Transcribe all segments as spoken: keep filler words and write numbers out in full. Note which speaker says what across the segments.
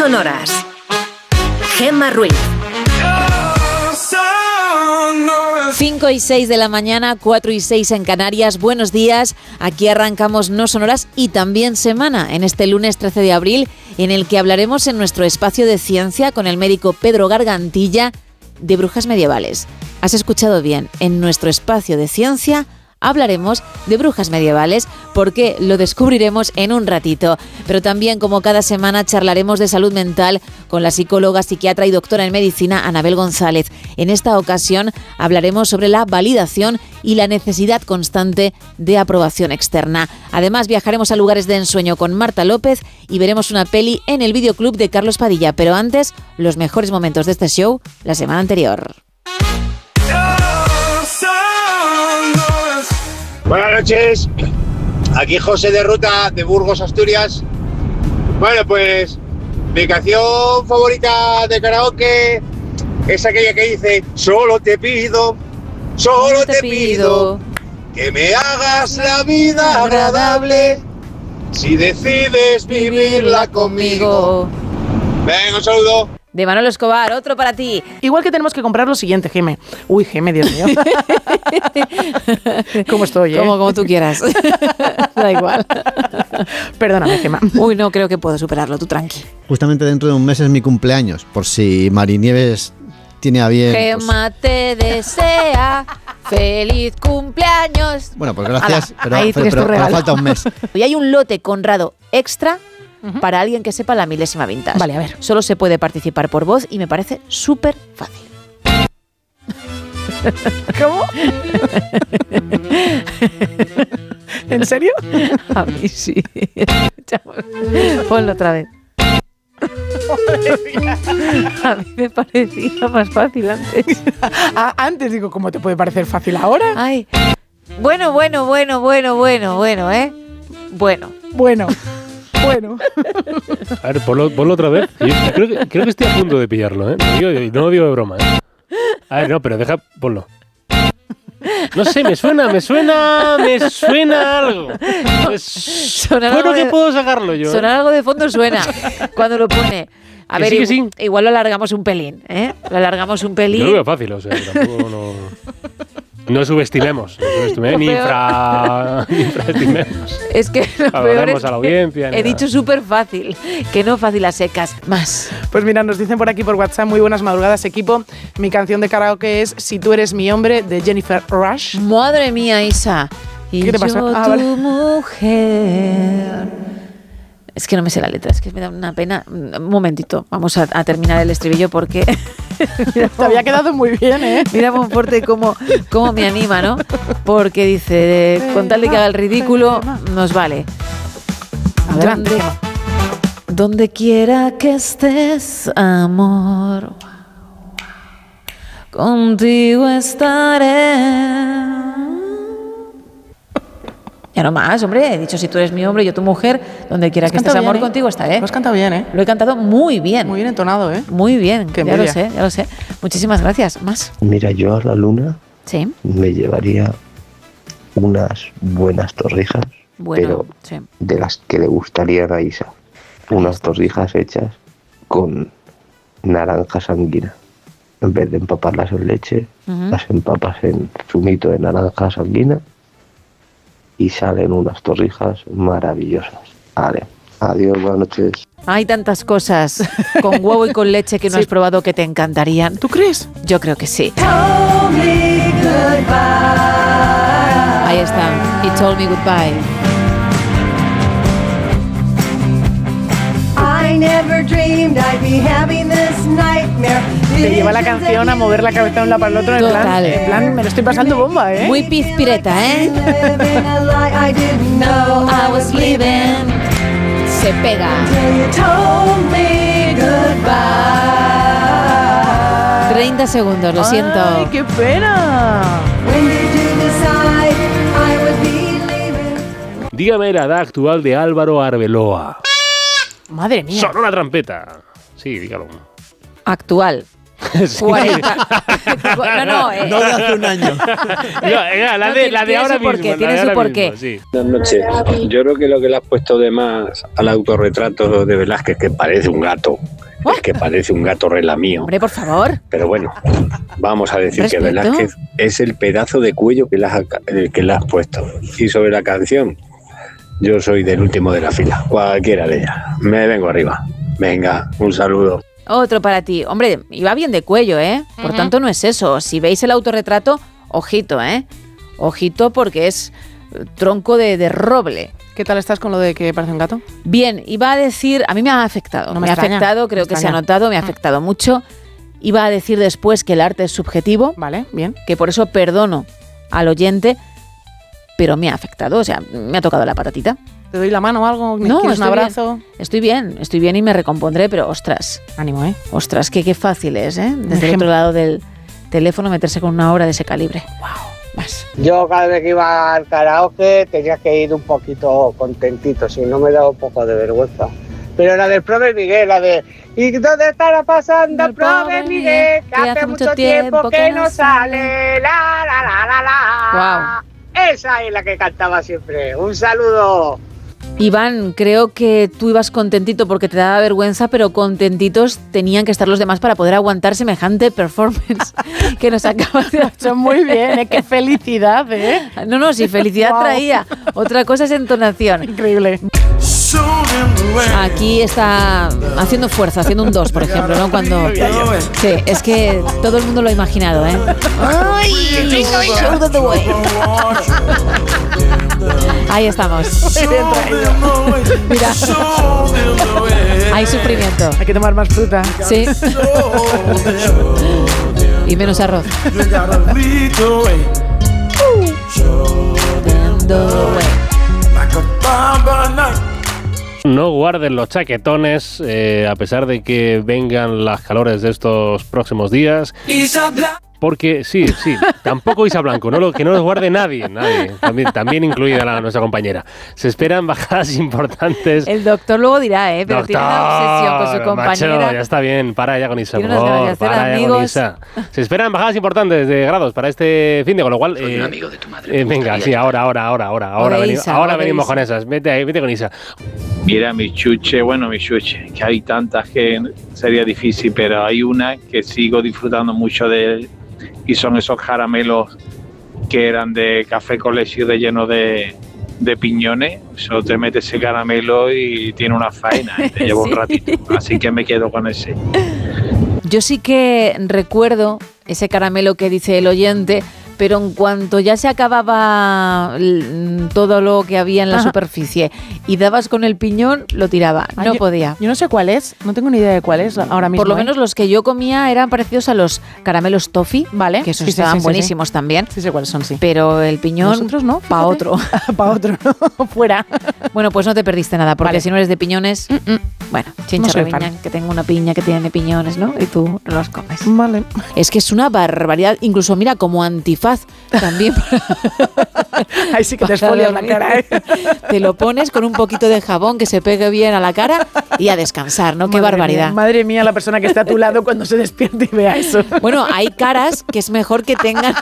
Speaker 1: sonoras. Gemma Ruiz.
Speaker 2: cinco y seis de la mañana, cuatro y seis en Canarias. Buenos días. Aquí arrancamos No Sonoras y también semana en este lunes trece de abril, en el que hablaremos en nuestro espacio de ciencia con el médico Pedro Gargantilla de brujas medievales. Has escuchado bien, en nuestro espacio de ciencia hablaremos de brujas medievales, porque lo descubriremos en un ratito. Pero también, como cada semana, charlaremos de salud mental con la psicóloga, psiquiatra y doctora en medicina Anabel González. En esta ocasión hablaremos sobre la validación y la necesidad constante de aprobación externa. Además, viajaremos a lugares de ensueño con Marta López y veremos una peli en el videoclub de Carlos Padilla. Pero antes, los mejores momentos de este show la semana anterior.
Speaker 3: Buenas noches, aquí José de Ruta de Burgos, Asturias. Bueno, pues mi canción favorita de karaoke es aquella que dice: solo te pido, solo te, te pido, pido que me hagas la vida agradable si decides vivirla conmigo. Venga, un saludo.
Speaker 2: De Manolo Escobar, otro para ti.
Speaker 4: Igual que tenemos que comprar lo siguiente, Geme. Uy, Geme, Dios mío. ¿Cómo estoy, eh?
Speaker 2: Como, como tú quieras. Da igual.
Speaker 4: Perdóname, Gema.
Speaker 2: Uy, no, creo que puedo superarlo, tú tranqui.
Speaker 5: Justamente dentro de un mes es mi cumpleaños, por si Marinieves tiene a bien...
Speaker 2: Gema pues... te desea feliz cumpleaños.
Speaker 5: Bueno, pues gracias,
Speaker 2: Ala,
Speaker 5: pero,
Speaker 2: ahí
Speaker 5: pero, pero, pero falta un mes.
Speaker 2: Y hay un lote Conrado extra uh-huh. para alguien que sepa la milésima vintage.
Speaker 4: Vale, a ver.
Speaker 2: Solo se puede participar por voz y me parece súper fácil.
Speaker 4: ¿Cómo? ¿En serio?
Speaker 2: A mí sí. Ponlo otra vez. A mí me parecía más fácil antes.
Speaker 4: Ah, antes digo, ¿cómo te puede parecer fácil ahora?
Speaker 2: Ay. Bueno, bueno, bueno, bueno, bueno, bueno, ¿eh? Bueno.
Speaker 4: Bueno. Bueno.
Speaker 6: A ver, ponlo, ponlo otra vez. Yo creo, que, creo que estoy a punto de pillarlo, ¿eh? No, digo, no lo digo de broma, ¿eh? A ver, no, pero deja, ponlo. No sé, me suena, me suena, me suena algo. Pues, bueno,
Speaker 2: de,
Speaker 6: que puedo sacarlo yo.
Speaker 2: Sonar algo de fondo suena cuando lo pone. A
Speaker 6: que
Speaker 2: ver,
Speaker 6: sí, que
Speaker 2: igual,
Speaker 6: sí.
Speaker 2: igual lo alargamos un pelín, ¿eh? Lo alargamos un pelín.
Speaker 6: Yo lo veo fácil, o sea, tampoco no... No subestimemos, no subestimemos ni, infra, ni infraestimemos.
Speaker 2: Es que lo
Speaker 6: Valoremos
Speaker 2: peor es
Speaker 6: a la audiencia.
Speaker 2: He dicho súper fácil, que no fácil a secas. Más.
Speaker 4: Pues mira, nos dicen por aquí por WhatsApp: muy buenas madrugadas, equipo. Mi canción de karaoke es Si tú eres mi hombre, de Jennifer Rush.
Speaker 2: Madre mía, Isa. Y
Speaker 4: ¿Qué te pasa?
Speaker 2: yo,
Speaker 4: Ah,
Speaker 2: tu
Speaker 4: vale.
Speaker 2: mujer. Es que no me sé la letra, es que me da una pena. Un momentito, vamos a, a terminar el estribillo porque...
Speaker 4: Mira, te había quedado muy bien, ¿eh?
Speaker 2: Mira Monforte cómo, cómo me anima, ¿no? Porque dice, con tal de que haga el ridículo, nos vale.
Speaker 4: Adelante.
Speaker 2: Donde, donde quiera que estés, amor, contigo estaré. Ya no más, hombre, he dicho si tú eres mi hombre, yo tu mujer, donde quiera que estés, amor,
Speaker 4: bien, ¿eh?
Speaker 2: contigo estaré.
Speaker 4: Lo has cantado bien, ¿eh?
Speaker 2: Lo he cantado muy bien.
Speaker 4: Muy bien entonado, ¿eh?
Speaker 2: Muy bien,
Speaker 4: Qué
Speaker 2: ya lo
Speaker 4: envidia.
Speaker 2: sé, ya lo sé. Muchísimas gracias. Más.
Speaker 7: Mira, yo a la luna
Speaker 2: Sí.
Speaker 7: me llevaría unas buenas torrijas,
Speaker 2: Bueno,
Speaker 7: pero
Speaker 2: sí.
Speaker 7: de las que le gustarían a Isa. Unas torrijas hechas con naranja sanguina. En vez de empaparlas en leche,
Speaker 2: Uh-huh.
Speaker 7: las empapas en zumito de naranja sanguina y salen unas torrijas maravillosas. Vale, adiós, buenas noches.
Speaker 2: Hay tantas cosas con huevo y con leche que no
Speaker 4: Sí.
Speaker 2: has probado que te encantarían.
Speaker 4: ¿Tú crees?
Speaker 2: Yo creo que sí. Ahí está. He told me goodbye.
Speaker 8: I never dreamed I'd be having this nightmare.
Speaker 4: Te lleva la canción a mover la cabeza de un lado para el otro. En
Speaker 2: Total.
Speaker 4: plan, en plan, me lo estoy pasando bomba, ¿eh?
Speaker 2: Muy pizpireta, ¿eh?
Speaker 8: Living a lie I didn't know I was living.
Speaker 2: Se pega.
Speaker 8: Till you told me goodbye.
Speaker 2: treinta segundos, lo siento.
Speaker 4: ¡Ay, qué pena!
Speaker 8: When did you decide I would be leaving?
Speaker 6: Dígame la edad actual de Álvaro Arbeloa.
Speaker 4: Madre mía.
Speaker 6: Sonó la trampeta. Sí, dígalo.
Speaker 2: Actual.
Speaker 6: Sí.
Speaker 2: cuarenta. No, no, eh.
Speaker 5: No de hace un año.
Speaker 6: No, era la
Speaker 2: No,
Speaker 6: de, la de
Speaker 2: tiene
Speaker 6: ahora
Speaker 2: su porqué,
Speaker 6: mismo. la
Speaker 2: tiene
Speaker 6: de
Speaker 2: su
Speaker 6: ahora
Speaker 2: porqué.
Speaker 6: mismo, sí.
Speaker 9: Buenas noches. Yo creo que lo que le has puesto de más al autorretrato de Velázquez, que parece un gato, Es que parece un gato relamido.
Speaker 2: Hombre, por favor.
Speaker 9: Pero bueno, vamos a decir que
Speaker 2: Respeto.
Speaker 9: Velázquez es el pedazo de cuello que le has, que le has puesto. Y sobre la canción, yo soy del último de la fila, cualquiera de ellas. Me vengo arriba. Venga, un saludo.
Speaker 2: Otro para ti. Hombre, iba bien de cuello, ¿eh? Por
Speaker 4: Ujú.
Speaker 2: tanto, no es eso. Si veis el autorretrato, ojito, ¿eh? Ojito porque es eh, tronco de, de roble.
Speaker 4: ¿Qué tal estás con lo de que parece un gato?
Speaker 2: Bien, iba a decir, a mí me ha afectado.
Speaker 4: No
Speaker 2: me
Speaker 4: me
Speaker 2: ha
Speaker 4: extraña,
Speaker 2: afectado, creo
Speaker 4: me
Speaker 2: que se ha
Speaker 4: extraña.
Speaker 2: notado, me ha afectado mucho. Iba a decir después que el arte es subjetivo,
Speaker 4: Vale, bien.
Speaker 2: que por eso perdono al oyente, pero me ha afectado, o sea, me ha tocado la patatita.
Speaker 4: ¿Te doy la mano o algo? ¿Me
Speaker 2: No,
Speaker 4: quieres un
Speaker 2: estoy
Speaker 4: abrazo?
Speaker 2: Estoy bien, estoy bien y me recompondré, pero ostras,
Speaker 4: Ánimo, ¿eh?
Speaker 2: ostras, que qué fácil es, ¿eh? Desde el
Speaker 4: ejemplo.
Speaker 2: otro lado del teléfono meterse con una obra de ese calibre. Wow, más.
Speaker 10: Yo cada vez que iba al karaoke tenía que ir un poquito contentito, si no me daba un poco de vergüenza. Pero la del Prove Miguel, la de ¿y dónde estará pasando el Prove Miguel? Que hace mucho tiempo que no sale, la la la la la. Esa es la que cantaba siempre. Un saludo.
Speaker 2: Iván, creo que tú ibas contentito porque te daba vergüenza, pero contentitos tenían que estar los demás para poder aguantar semejante performance que nos acabas de hacer.
Speaker 4: Muy bien, ¿eh? Qué felicidad, ¿eh?
Speaker 2: No, no, si felicidad
Speaker 4: Wow.
Speaker 2: traía. Otra cosa es entonación.
Speaker 4: Increíble.
Speaker 2: Aquí está haciendo fuerza, haciendo un dos, por ejemplo, ¿no? Cuando... Sí, es que todo el mundo lo ha imaginado, ¿eh? ¡Ay! Show them the way. Ahí estamos. Mira. Hay sufrimiento.
Speaker 4: Hay que tomar más fruta.
Speaker 2: Sí. Y menos arroz.
Speaker 6: No guarden los chaquetones, eh, a pesar de que vengan las calores de estos próximos días. Porque, sí, sí, tampoco Isa Blanco, no lo, que no los guarde nadie, nadie, también, también incluida la, nuestra compañera. Se esperan bajadas importantes.
Speaker 2: El doctor luego dirá, ¿eh? Pero tiene una obsesión con su
Speaker 6: Doctor,
Speaker 2: compañera.
Speaker 6: macho, ya está bien, para ya con Isa,
Speaker 2: Tiene
Speaker 6: por
Speaker 2: unas ganas de
Speaker 6: favor,
Speaker 2: hacer
Speaker 6: para ya con
Speaker 2: amigos.
Speaker 6: Isa. Se esperan bajadas importantes de grados para este fin de, con lo cual...
Speaker 11: Soy
Speaker 6: eh,
Speaker 11: un amigo de tu madre.
Speaker 6: eh, venga, sí, ahora, ahora, ahora, ahora, ahora,
Speaker 2: Ore,
Speaker 6: veni-
Speaker 2: Isa,
Speaker 6: ahora
Speaker 2: ore,
Speaker 6: venimos
Speaker 2: Isa.
Speaker 6: con esas. Vete ahí, vete con Isa.
Speaker 12: Mira, mi chuche, bueno, mi chuche, que hay tantas que sería difícil, pero hay una que sigo disfrutando mucho de y son esos caramelos que eran de café colegio de lleno de, de piñones. Solo te metes ese caramelo y tiene una faena, y te lleva un
Speaker 2: Sí.
Speaker 12: ratito. Así que me quedo con ese.
Speaker 2: Yo sí que recuerdo ese caramelo que dice el oyente, pero en cuanto ya se acababa l- todo lo que había en la
Speaker 4: Ajá.
Speaker 2: superficie y dabas con el piñón, lo tiraba.
Speaker 4: Ah,
Speaker 2: No
Speaker 4: yo-
Speaker 2: podía.
Speaker 4: Yo no sé cuál es, no tengo ni idea de cuál es ahora mismo.
Speaker 2: Por lo
Speaker 4: ¿eh?
Speaker 2: menos los que yo comía eran parecidos a los caramelos toffee,
Speaker 4: Vale.
Speaker 2: que esos
Speaker 4: Sí, sí,
Speaker 2: estaban
Speaker 4: sí, sí,
Speaker 2: buenísimos también.
Speaker 4: Sí sé cuáles son, sí.
Speaker 2: Pero el piñón,
Speaker 4: Nosotros no,
Speaker 2: pa' otro.
Speaker 4: Para otro, fuera.
Speaker 2: Bueno, pues no te perdiste nada, porque
Speaker 4: Vale.
Speaker 2: si no eres de piñones, bueno, chincha
Speaker 4: No soy
Speaker 2: reviña,
Speaker 4: fan.
Speaker 2: que tengo una piña que tiene piñones, ¿no? Y tú no los comes.
Speaker 4: Vale.
Speaker 2: Es que es una barbaridad, incluso mira, como antifaz también.
Speaker 4: Ahí sí que te
Speaker 2: Para
Speaker 4: esfolias la
Speaker 2: dormir.
Speaker 4: cara, ¿eh?
Speaker 2: Te lo pones con un poquito de jabón que se pegue bien a la cara y a descansar, ¿no? Qué
Speaker 4: Madre
Speaker 2: barbaridad.
Speaker 4: mía, madre mía, la persona que está a tu lado cuando se despierte y vea eso.
Speaker 2: Bueno, hay caras que es mejor que tengan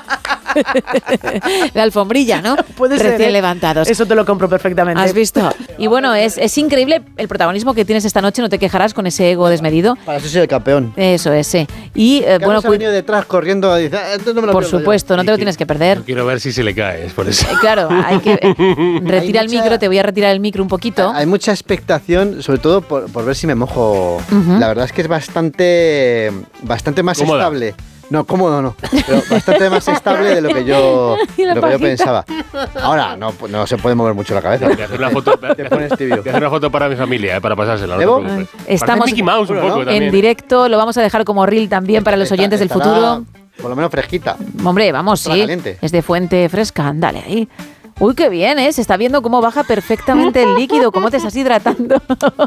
Speaker 2: la alfombrilla, ¿no?
Speaker 4: Puede ser,
Speaker 2: Recién
Speaker 4: ¿eh?
Speaker 2: levantados.
Speaker 4: Eso te lo compro perfectamente.
Speaker 2: ¿Has visto? Y bueno, es, es increíble el protagonismo que tienes esta noche, no te quejarás con ese ego desmedido.
Speaker 5: Para eso soy el campeón.
Speaker 2: Eso es, sí. Y eh,
Speaker 5: Carlos
Speaker 2: bueno,
Speaker 5: ha
Speaker 2: cu-
Speaker 5: venido detrás corriendo y dice, "Ah, esto no me lo
Speaker 2: por
Speaker 5: pierdo yo".
Speaker 2: supuesto, no te lo tienes que perder.
Speaker 6: Yo quiero ver si se le cae, es por eso.
Speaker 2: Eh, Claro, hay que eh, retira
Speaker 5: Hay
Speaker 2: el
Speaker 5: mucha-
Speaker 2: micro, te voy a retirar el micro un poquito.
Speaker 5: Hay mucha expectación, sobre todo por, por ver si me mojo.
Speaker 2: Ujú.
Speaker 5: La verdad es que es bastante, bastante más
Speaker 6: Cómoda.
Speaker 5: estable. No, cómodo no, pero bastante más estable de lo que yo,
Speaker 2: Y la
Speaker 5: de lo que yo
Speaker 2: pajita.
Speaker 5: pensaba. Ahora no, pues no se puede mover mucho la cabeza.
Speaker 6: Voy a hacer una foto,
Speaker 5: Te pones tibio.
Speaker 6: voy a hacer una foto para mi familia, eh, para pasársela. No te
Speaker 5: ¿Debo?
Speaker 6: preocupes.
Speaker 2: Estamos
Speaker 6: Parece Mickey Mouse un
Speaker 5: Bueno,
Speaker 6: poco
Speaker 5: ¿no?
Speaker 6: también.
Speaker 2: en directo, lo vamos a dejar como reel también para los
Speaker 5: Está-
Speaker 2: oyentes del
Speaker 5: estará
Speaker 2: futuro.
Speaker 5: Por lo menos fresquita.
Speaker 2: Hombre, vamos,
Speaker 5: Estará
Speaker 2: sí.
Speaker 5: caliente.
Speaker 2: Es de fuente fresca, dale ahí. Uy, qué bien, ¿eh? Se está viendo cómo baja perfectamente el líquido, cómo te estás hidratando.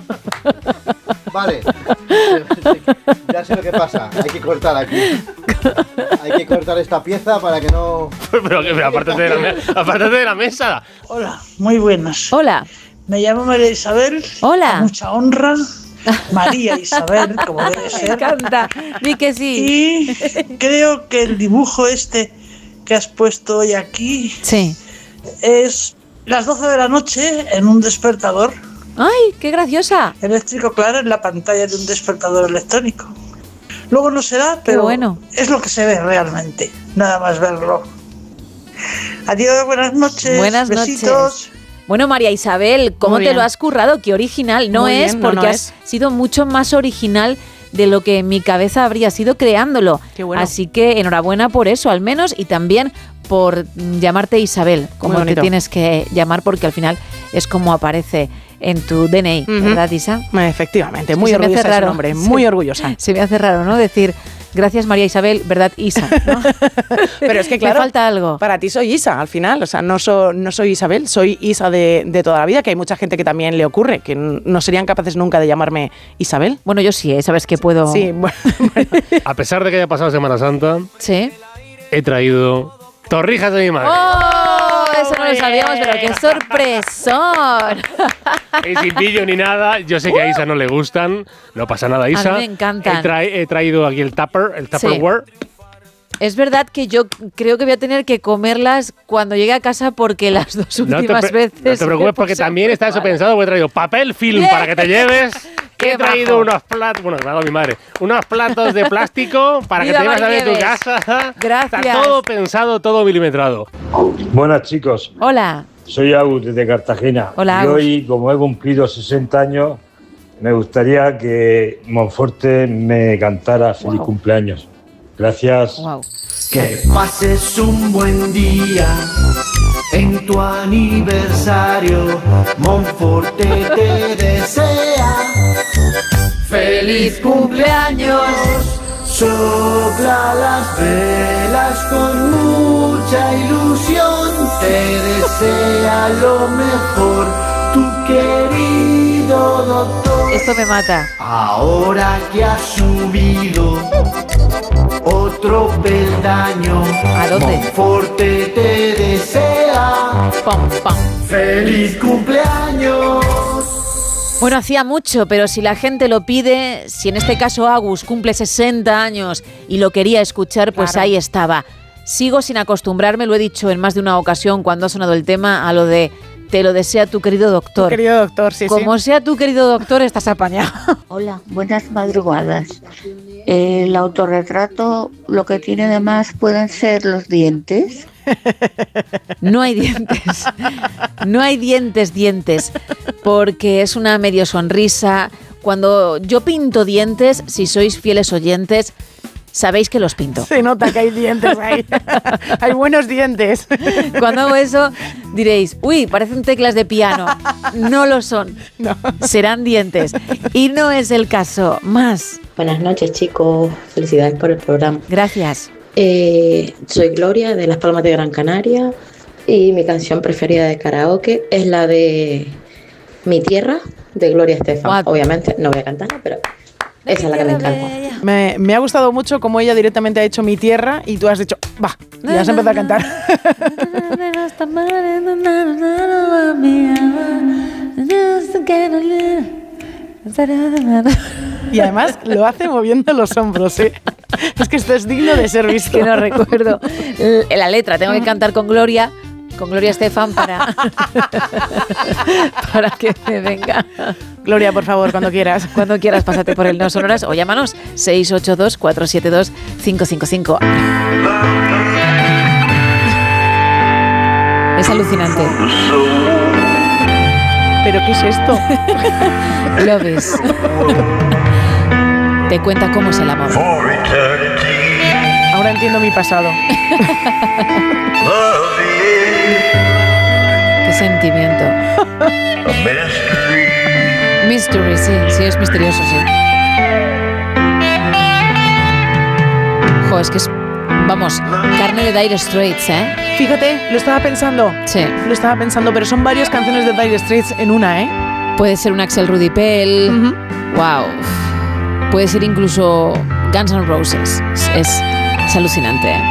Speaker 5: Vale. Ya sé lo que pasa. Hay que cortar aquí. Hay que cortar esta pieza para que no.
Speaker 6: Pero, que- pero apártate, de la me- apártate de la mesa.
Speaker 13: Hola, muy buenas.
Speaker 2: Hola.
Speaker 13: Me llamo María Isabel.
Speaker 2: Hola.
Speaker 13: Con mucha honra. María Isabel, como debe
Speaker 2: Me
Speaker 13: ser.
Speaker 2: encanta. Di que sí.
Speaker 13: Y creo que el dibujo este que has puesto hoy aquí
Speaker 2: Sí.
Speaker 13: es las doce de la noche en un despertador
Speaker 2: ¡Ay, qué graciosa!
Speaker 13: Eléctrico, claro, en la pantalla de un despertador electrónico. Luego no será, pero
Speaker 2: bueno.
Speaker 13: Es lo que se ve realmente, nada más verlo. Adiós, buenas noches.
Speaker 2: Buenas
Speaker 13: besitos.
Speaker 2: noches. Bueno, María Isabel, ¿cómo
Speaker 4: Muy
Speaker 2: te
Speaker 4: bien.
Speaker 2: lo has currado? Qué original. No
Speaker 4: Muy
Speaker 2: es
Speaker 4: bien, no,
Speaker 2: porque
Speaker 4: no
Speaker 2: has
Speaker 4: es.
Speaker 2: sido mucho más original de lo que en mi cabeza habría sido creándolo.
Speaker 4: Qué bueno.
Speaker 2: Así que enhorabuena por eso, al menos, y también por llamarte Isabel, como
Speaker 4: Muy
Speaker 2: te
Speaker 4: bonito.
Speaker 2: tienes que llamar, porque al final es como aparece en tu D N I,
Speaker 4: Ujú.
Speaker 2: ¿verdad, Isa?
Speaker 4: Efectivamente, muy
Speaker 2: Se me hace
Speaker 4: orgullosa de su
Speaker 2: raro.
Speaker 4: nombre,
Speaker 2: Sí.
Speaker 4: muy orgullosa.
Speaker 2: Se me hace raro, ¿no? Decir, gracias María Isabel, ¿verdad, Isa? ¿No?
Speaker 4: Pero es que,
Speaker 2: Me
Speaker 4: claro,
Speaker 2: falta algo.
Speaker 4: para ti soy Isa, al final. O sea, no, so- no soy Isabel, soy Isa de, de toda la vida, que hay mucha gente que también le ocurre, que n- no serían capaces nunca de llamarme Isabel.
Speaker 2: Bueno, yo sí, ¿eh? Sabes que puedo...
Speaker 4: Sí, bueno,
Speaker 6: A pesar de que haya pasado Semana Santa,
Speaker 2: Sí.
Speaker 6: he traído torrijas de mi madre.
Speaker 2: ¡Oh! Eso no lo sabíamos, pero qué sorpresón.
Speaker 6: Y sin pillo ni nada, yo sé que a Isa no le gustan, no pasa nada, Isa.
Speaker 2: me encantan.
Speaker 6: He, trai- he traído aquí el tupper, el
Speaker 2: Sí.
Speaker 6: Tupperware.
Speaker 2: Es verdad que yo creo que voy a tener que comerlas cuando llegue a casa porque las dos
Speaker 6: No te,
Speaker 2: últimas
Speaker 6: pre-
Speaker 2: veces...
Speaker 6: no te preocupes porque también está eso pensado, porque he traído papel film
Speaker 2: Bien.
Speaker 6: para que te lleves.
Speaker 2: Qué
Speaker 6: He traído
Speaker 2: majo.
Speaker 6: unos platos, bueno, me ha dado mi madre, unos platos de plástico para
Speaker 2: Viva
Speaker 6: que te lleves a ver tu
Speaker 2: Marinieves.
Speaker 6: casa.
Speaker 2: Gracias.
Speaker 6: Está todo pensado, todo milimetrado.
Speaker 11: Buenas chicos,
Speaker 2: Hola.
Speaker 11: soy Agus desde Cartagena.
Speaker 2: Hola,
Speaker 11: y
Speaker 2: Agus.
Speaker 11: hoy, como he cumplido sesenta años, me gustaría que Monforte me cantara feliz cumpleaños. Gracias.
Speaker 2: Wow.
Speaker 14: Que pases un buen día en tu aniversario. Monforte te desea feliz cumpleaños. Sopla las velas con mucha ilusión. Te desea lo mejor tu querido doctor.
Speaker 2: Esto me mata.
Speaker 14: Ahora que has subido otro peldaño,
Speaker 2: ¿A dónde?
Speaker 14: Monforte te desea
Speaker 2: Pom, pom.
Speaker 14: feliz cumpleaños.
Speaker 2: Bueno, hacía mucho, pero si la gente lo pide, si en este caso Agus cumple sesenta años y lo quería escuchar, pues
Speaker 4: Claro.
Speaker 2: ahí estaba. Sigo sin acostumbrarme, lo he dicho en más de una ocasión cuando ha sonado el tema, a lo de te lo desea tu querido doctor.
Speaker 4: querido doctor, sí,
Speaker 2: Como
Speaker 4: sí.
Speaker 2: sea tu querido doctor, estás apañado.
Speaker 15: Hola, buenas madrugadas. El autorretrato lo que tiene de más pueden ser los dientes.
Speaker 2: No hay dientes. No hay dientes, dientes. Porque es una medio sonrisa. Cuando yo pinto dientes, si sois fieles oyentes, sabéis que los pinto.
Speaker 4: Se nota que hay dientes ahí. Hay buenos dientes.
Speaker 2: Cuando hago eso, diréis, uy, parecen teclas de piano. No lo son.
Speaker 4: No.
Speaker 2: Serán dientes. Y no es el caso. Más.
Speaker 16: Buenas noches, chicos. Felicidades por el programa.
Speaker 2: Gracias.
Speaker 16: Eh, soy Gloria de Las Palmas de Gran Canaria y mi canción preferida de karaoke es la de Mi Tierra de Gloria Estefan.
Speaker 2: What?
Speaker 16: Obviamente no voy a cantarla, pero esa es la que me encanta.
Speaker 4: Me, me ha gustado mucho cómo ella directamente ha hecho Mi Tierra y tú has dicho, va, y has empezado a cantar. Y además lo hace moviendo los hombros, ¿eh? Es que esto es digno de ser visto.
Speaker 2: Que no recuerdo l- la letra. Tengo que cantar con Gloria, con Gloria Estefan para, para que me venga.
Speaker 4: Gloria, por favor, cuando quieras.
Speaker 2: Cuando quieras, pásate por el No Sonoras o llámanos seis ocho dos, cuatro siete dos, cinco cinco cinco. Es alucinante.
Speaker 4: ¿Pero qué es esto?
Speaker 2: Love is. Te cuenta cómo es el amor.
Speaker 4: Ahora entiendo mi pasado.
Speaker 2: Qué sentimiento. Mystery, sí, sí, es misterioso, sí. Jo, es que es, vamos, carne de Dire Straits, ¿eh?
Speaker 4: Fíjate, lo estaba pensando.
Speaker 2: Sí.
Speaker 4: Lo estaba pensando, pero son varias canciones de Dire Straits en una, ¿eh?
Speaker 2: Puede ser un Axel Rudy Pell.
Speaker 4: Uh-huh.
Speaker 2: Wow. Puede ser incluso Guns N' Roses. Es, es, es alucinante, ¿eh?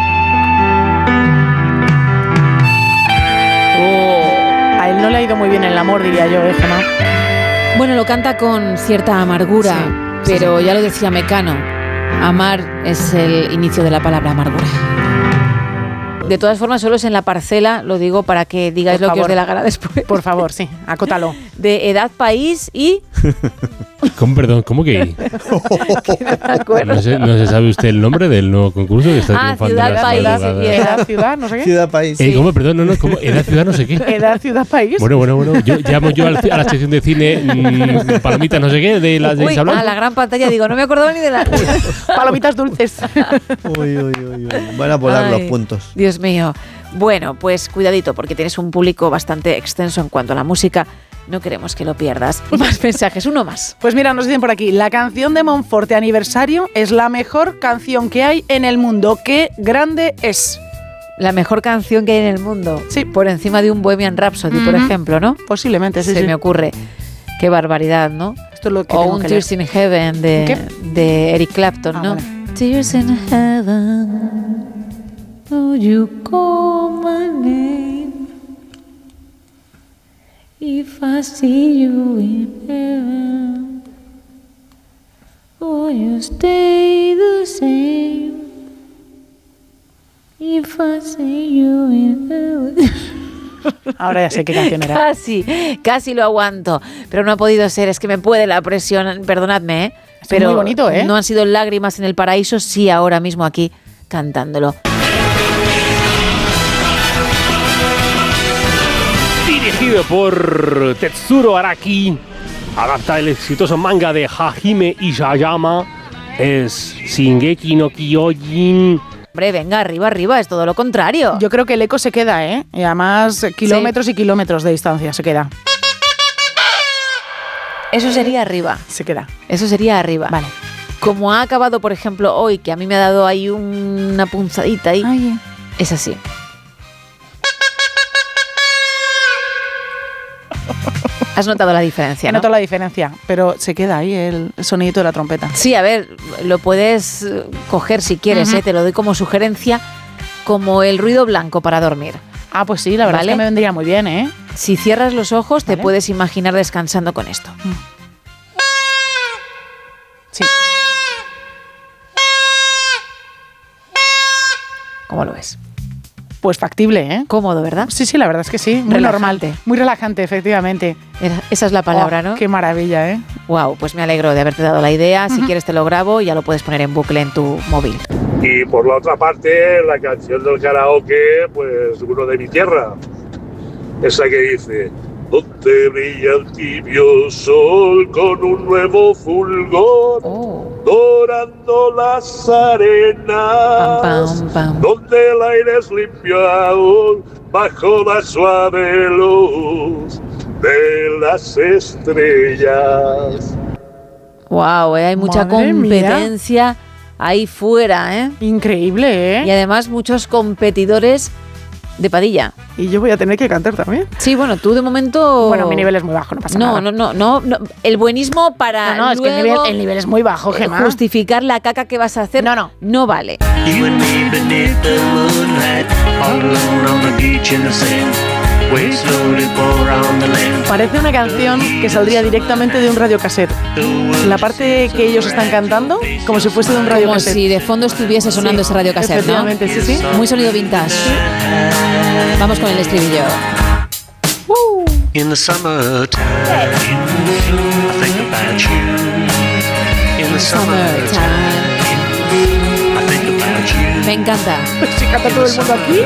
Speaker 4: Oh. A él no le ha ido muy bien el amor, diría yo, ¿eh, Gemma?
Speaker 2: Bueno, lo canta con cierta amargura,
Speaker 4: Sí, sí,
Speaker 2: pero
Speaker 4: sí.
Speaker 2: ya lo decía Mecano. Amar es el inicio de la palabra amargura. De todas formas, solo es en la parcela, lo digo para que digáis
Speaker 4: Por
Speaker 2: lo que
Speaker 4: favor.
Speaker 2: os dé la gana después.
Speaker 4: Por favor, sí, acótalo.
Speaker 2: De edad, país y...
Speaker 6: ¿Cómo, perdón, ¿cómo que? ¿No se, ¿No se sabe usted el nombre del nuevo concurso que está
Speaker 2: Ah,
Speaker 6: triunfando
Speaker 2: ciudad,
Speaker 6: en las
Speaker 2: país,
Speaker 6: madrugadas?
Speaker 4: Edad, ciudad, no sé qué.
Speaker 5: Ciudad, país.
Speaker 6: Eh, ¿Cómo? Perdón, no, no, ¿cómo? Edad, ciudad, no sé qué.
Speaker 4: Edad, ciudad, país.
Speaker 6: Bueno, bueno, bueno. Yo llamo yo al- a la sección de cine mm, Palomitas, no sé qué, de las de
Speaker 2: Uy,
Speaker 6: Isabel.
Speaker 2: a la gran pantalla digo, no me acordaba ni de la...
Speaker 4: Palomitas dulces.
Speaker 5: Uy, uy, uy, uy. Van a volar
Speaker 2: Ay,
Speaker 5: los puntos.
Speaker 2: Dios mío. Bueno, pues cuidadito, porque tienes un público bastante extenso en cuanto a la música. No queremos que lo pierdas. Más mensajes, uno más.
Speaker 4: Pues mira, nos dicen por aquí, la canción de Monforte Aniversario es la mejor canción que hay en el mundo. ¡Qué grande es!
Speaker 2: La mejor canción que hay en el mundo.
Speaker 4: Sí.
Speaker 2: Por encima de un Bohemian Rhapsody, por
Speaker 4: Ujú.
Speaker 2: ejemplo, ¿no?
Speaker 4: Posiblemente, sí,
Speaker 2: Se
Speaker 4: sí.
Speaker 2: me ocurre. Qué barbaridad, ¿no?
Speaker 4: Esto es lo que
Speaker 2: O
Speaker 4: tengo
Speaker 2: un
Speaker 4: que
Speaker 2: Tears
Speaker 4: leer.
Speaker 2: in Heaven de,
Speaker 4: ¿Qué?
Speaker 2: de Eric Clapton,
Speaker 4: Ah,
Speaker 2: ¿no?
Speaker 4: vale.
Speaker 2: Tears in Heaven, oh, you call my name. If I see you in heaven, oh, you stay the same. If I see you in heaven.
Speaker 4: Ahora ya sé qué canción era.
Speaker 2: Casi, casi lo aguanto, pero no ha podido ser, es que me puede la presión, perdonadme, ¿eh?
Speaker 4: Es
Speaker 2: Pero
Speaker 4: muy bonito, ¿eh?
Speaker 2: no han sido lágrimas en el paraíso, sí ahora mismo aquí cantándolo.
Speaker 6: Dirigido por Tetsuro Araki, adapta el exitoso manga de Hajime Isayama, es Shingeki no Kyojin.
Speaker 2: Hombre, venga, arriba, arriba, es todo lo contrario.
Speaker 4: Yo creo que el eco se queda, ¿eh? Y además, kilómetros y kilómetros de distancia se queda.
Speaker 2: Eso sería arriba.
Speaker 4: Se queda.
Speaker 2: Eso sería arriba.
Speaker 4: Vale.
Speaker 2: Como ha acabado, por ejemplo, hoy, que a mí me ha dado ahí una punzadita ahí,
Speaker 4: Ay,
Speaker 2: es así. ¿Has notado la diferencia,
Speaker 4: he
Speaker 2: no?
Speaker 4: notado la diferencia, pero se queda ahí el, el sonidito de la trompeta.
Speaker 2: Sí, a ver, lo puedes eh, coger si quieres,
Speaker 4: Ujú.
Speaker 2: ¿eh? Te lo doy como sugerencia, como el ruido blanco para dormir.
Speaker 4: Ah, pues sí, la verdad
Speaker 2: ¿Vale?
Speaker 4: es que me vendría muy bien, ¿eh?
Speaker 2: Si cierras los ojos, te
Speaker 4: Vale.
Speaker 2: puedes imaginar descansando con esto.
Speaker 4: Sí.
Speaker 2: ¿Cómo lo ves?
Speaker 4: Pues factible, ¿eh?
Speaker 2: Cómodo, ¿verdad?
Speaker 4: Sí, sí, la verdad es que sí. Muy
Speaker 2: Relajante.
Speaker 4: normal. Muy relajante, efectivamente.
Speaker 2: Era- Esa es la palabra,
Speaker 4: Oh,
Speaker 2: ¿no?
Speaker 4: Qué maravilla, ¿eh?
Speaker 2: Wow, pues me alegro de haberte dado la idea. Si
Speaker 4: Ujú.
Speaker 2: quieres te lo grabo y ya lo puedes poner en bucle en tu móvil.
Speaker 11: Y por la otra parte, la canción del karaoke, pues uno de mi tierra. Esa que dice: donde brilla el tibio sol con un nuevo fulgor, dorando las arenas,
Speaker 2: Pam, pam, pam.
Speaker 11: donde el aire es limpio aún bajo la suave luz de las estrellas.
Speaker 2: Wow, ¿eh? Hay mucha
Speaker 4: Madre mía.
Speaker 2: competencia ahí fuera, ¿eh?
Speaker 4: Increíble, ¿eh?
Speaker 2: Y además muchos competidores de Padilla.
Speaker 4: Y yo voy a tener que cantar también.
Speaker 2: Sí, bueno, tú de momento...
Speaker 4: Bueno, mi nivel es muy bajo, no pasa
Speaker 2: No,
Speaker 4: nada.
Speaker 2: no, no, no, no. El buenismo para
Speaker 4: No, no, es que el
Speaker 2: luego,
Speaker 4: nivel, el nivel es muy bajo,
Speaker 2: eh,
Speaker 4: Gemma.
Speaker 2: justificar la caca que vas a hacer
Speaker 4: No, no.
Speaker 2: no vale.
Speaker 14: You and me beneath the moonlight, all alone on the beach in the sand. Waves slowly pour on the land.
Speaker 4: Parece una canción que saldría directamente de un radiocassette. La parte que ellos están cantando, como si fuese de un
Speaker 2: Como
Speaker 4: radiocassette.
Speaker 2: si de fondo estuviese sonando
Speaker 4: Sí,
Speaker 2: ese radiocassette, ¿no?
Speaker 4: efectivamente, sí, sí.
Speaker 2: Muy sonido vintage. Vamos con el estribillo.
Speaker 14: In the summertime, I think about you. In the summertime, I think about you.
Speaker 2: Me encanta.
Speaker 4: Si canta todo el mundo aquí.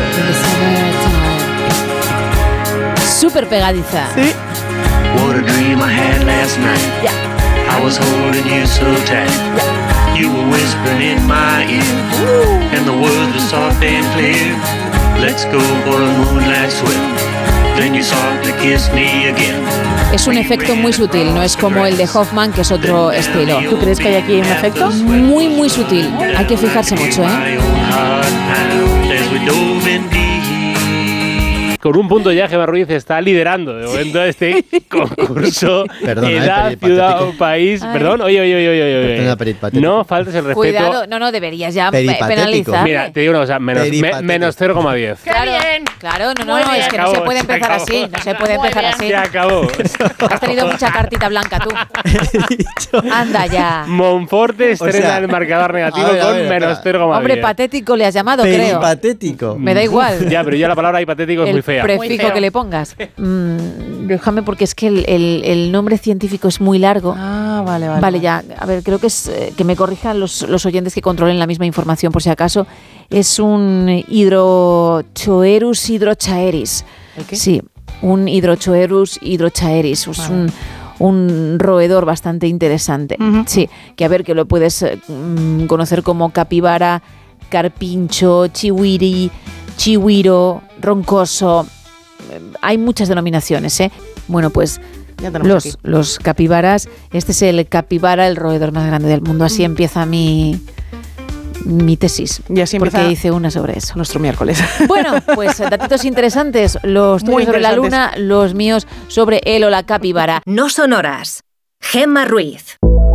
Speaker 2: Súper pegadiza.
Speaker 4: Sí.
Speaker 14: What a dream I had last night.
Speaker 2: Ya.
Speaker 14: I was holding you so tight. You were whispering in my ear, and the words were soft and clear. Let's go for a moonlight swim. Then you softly kissed me again.
Speaker 2: Es un efecto muy sutil, no es como el de Hoffman, que es otro estilo.
Speaker 4: ¿Tú crees que hay aquí un efecto?
Speaker 2: Muy, muy sutil. Hay que fijarse mucho, ¿eh?
Speaker 14: My own heart pound as we dove in deep.
Speaker 6: con un punto ya, Gemma Ruiz está liderando de momento este concurso.
Speaker 5: Perdona,
Speaker 6: edad,
Speaker 5: eh,
Speaker 6: ciudad o país.
Speaker 2: Ay.
Speaker 6: Perdón, oye, oye, oye, oye, oye.
Speaker 5: Perdona, peripatético.
Speaker 6: No faltes el respeto.
Speaker 2: Cuidado, no, no, deberías ya pe-
Speaker 5: Peripatético.
Speaker 2: penalizar.
Speaker 6: Mira, te digo una cosa, menos, me-
Speaker 5: Peripatético.
Speaker 6: menos cero coma diez.
Speaker 2: Claro, claro, no, no,
Speaker 6: Muy
Speaker 2: no,
Speaker 6: bien.
Speaker 2: es que
Speaker 6: Se
Speaker 2: no se
Speaker 6: acabó,
Speaker 2: puede
Speaker 6: se
Speaker 2: empezar
Speaker 6: acabó.
Speaker 2: así, no se puede
Speaker 6: Muy
Speaker 2: empezar
Speaker 6: bien.
Speaker 2: así.
Speaker 6: Se acabó.
Speaker 2: Has tenido mucha cartita blanca tú. Anda ya.
Speaker 6: Monforte estrena
Speaker 5: O sea,
Speaker 6: el marcador negativo
Speaker 5: a ver, a
Speaker 6: con
Speaker 5: ver,
Speaker 6: menos
Speaker 5: espera.
Speaker 6: cero coma diez.
Speaker 2: Hombre, patético le has llamado, creo.
Speaker 5: Peripatético.
Speaker 2: Me da igual.
Speaker 6: Ya, pero ya la palabra hipatético es
Speaker 2: El
Speaker 6: muy fea.
Speaker 2: prefijo que le pongas. Mm, déjame porque es que el, el- el nombre científico es muy largo.
Speaker 4: Ah, vale, vale.
Speaker 2: Vale, ya. A ver, creo que es eh, que me corrijan los, los oyentes que controlen la misma información por si acaso. Es un Hydrochoerus hydrochaeris.
Speaker 4: ¿El qué?
Speaker 2: Sí, un Hydrochoerus hydrochaeris. Es
Speaker 4: Vale.
Speaker 2: un, un roedor bastante interesante.
Speaker 4: Ujú.
Speaker 2: Sí, que a ver, que lo puedes eh, mm, conocer como capibara, carpincho, chihuiri, chihuiro, roncoso. Eh, Hay muchas denominaciones, ¿eh? Bueno, pues
Speaker 4: Ya tenemos
Speaker 2: los,
Speaker 4: aquí.
Speaker 2: los capibaras, este es el capibara, el roedor más grande del mundo. Así empieza mi, mi tesis.
Speaker 4: Y así
Speaker 2: porque
Speaker 4: empieza
Speaker 2: hice una sobre eso.
Speaker 4: nuestro miércoles.
Speaker 2: Bueno, pues datitos interesantes. Los tuyos
Speaker 4: Muy
Speaker 2: sobre la
Speaker 4: interesantes.
Speaker 2: luna, los míos sobre él o la capibara.
Speaker 1: No son horas. Gemma Ruiz.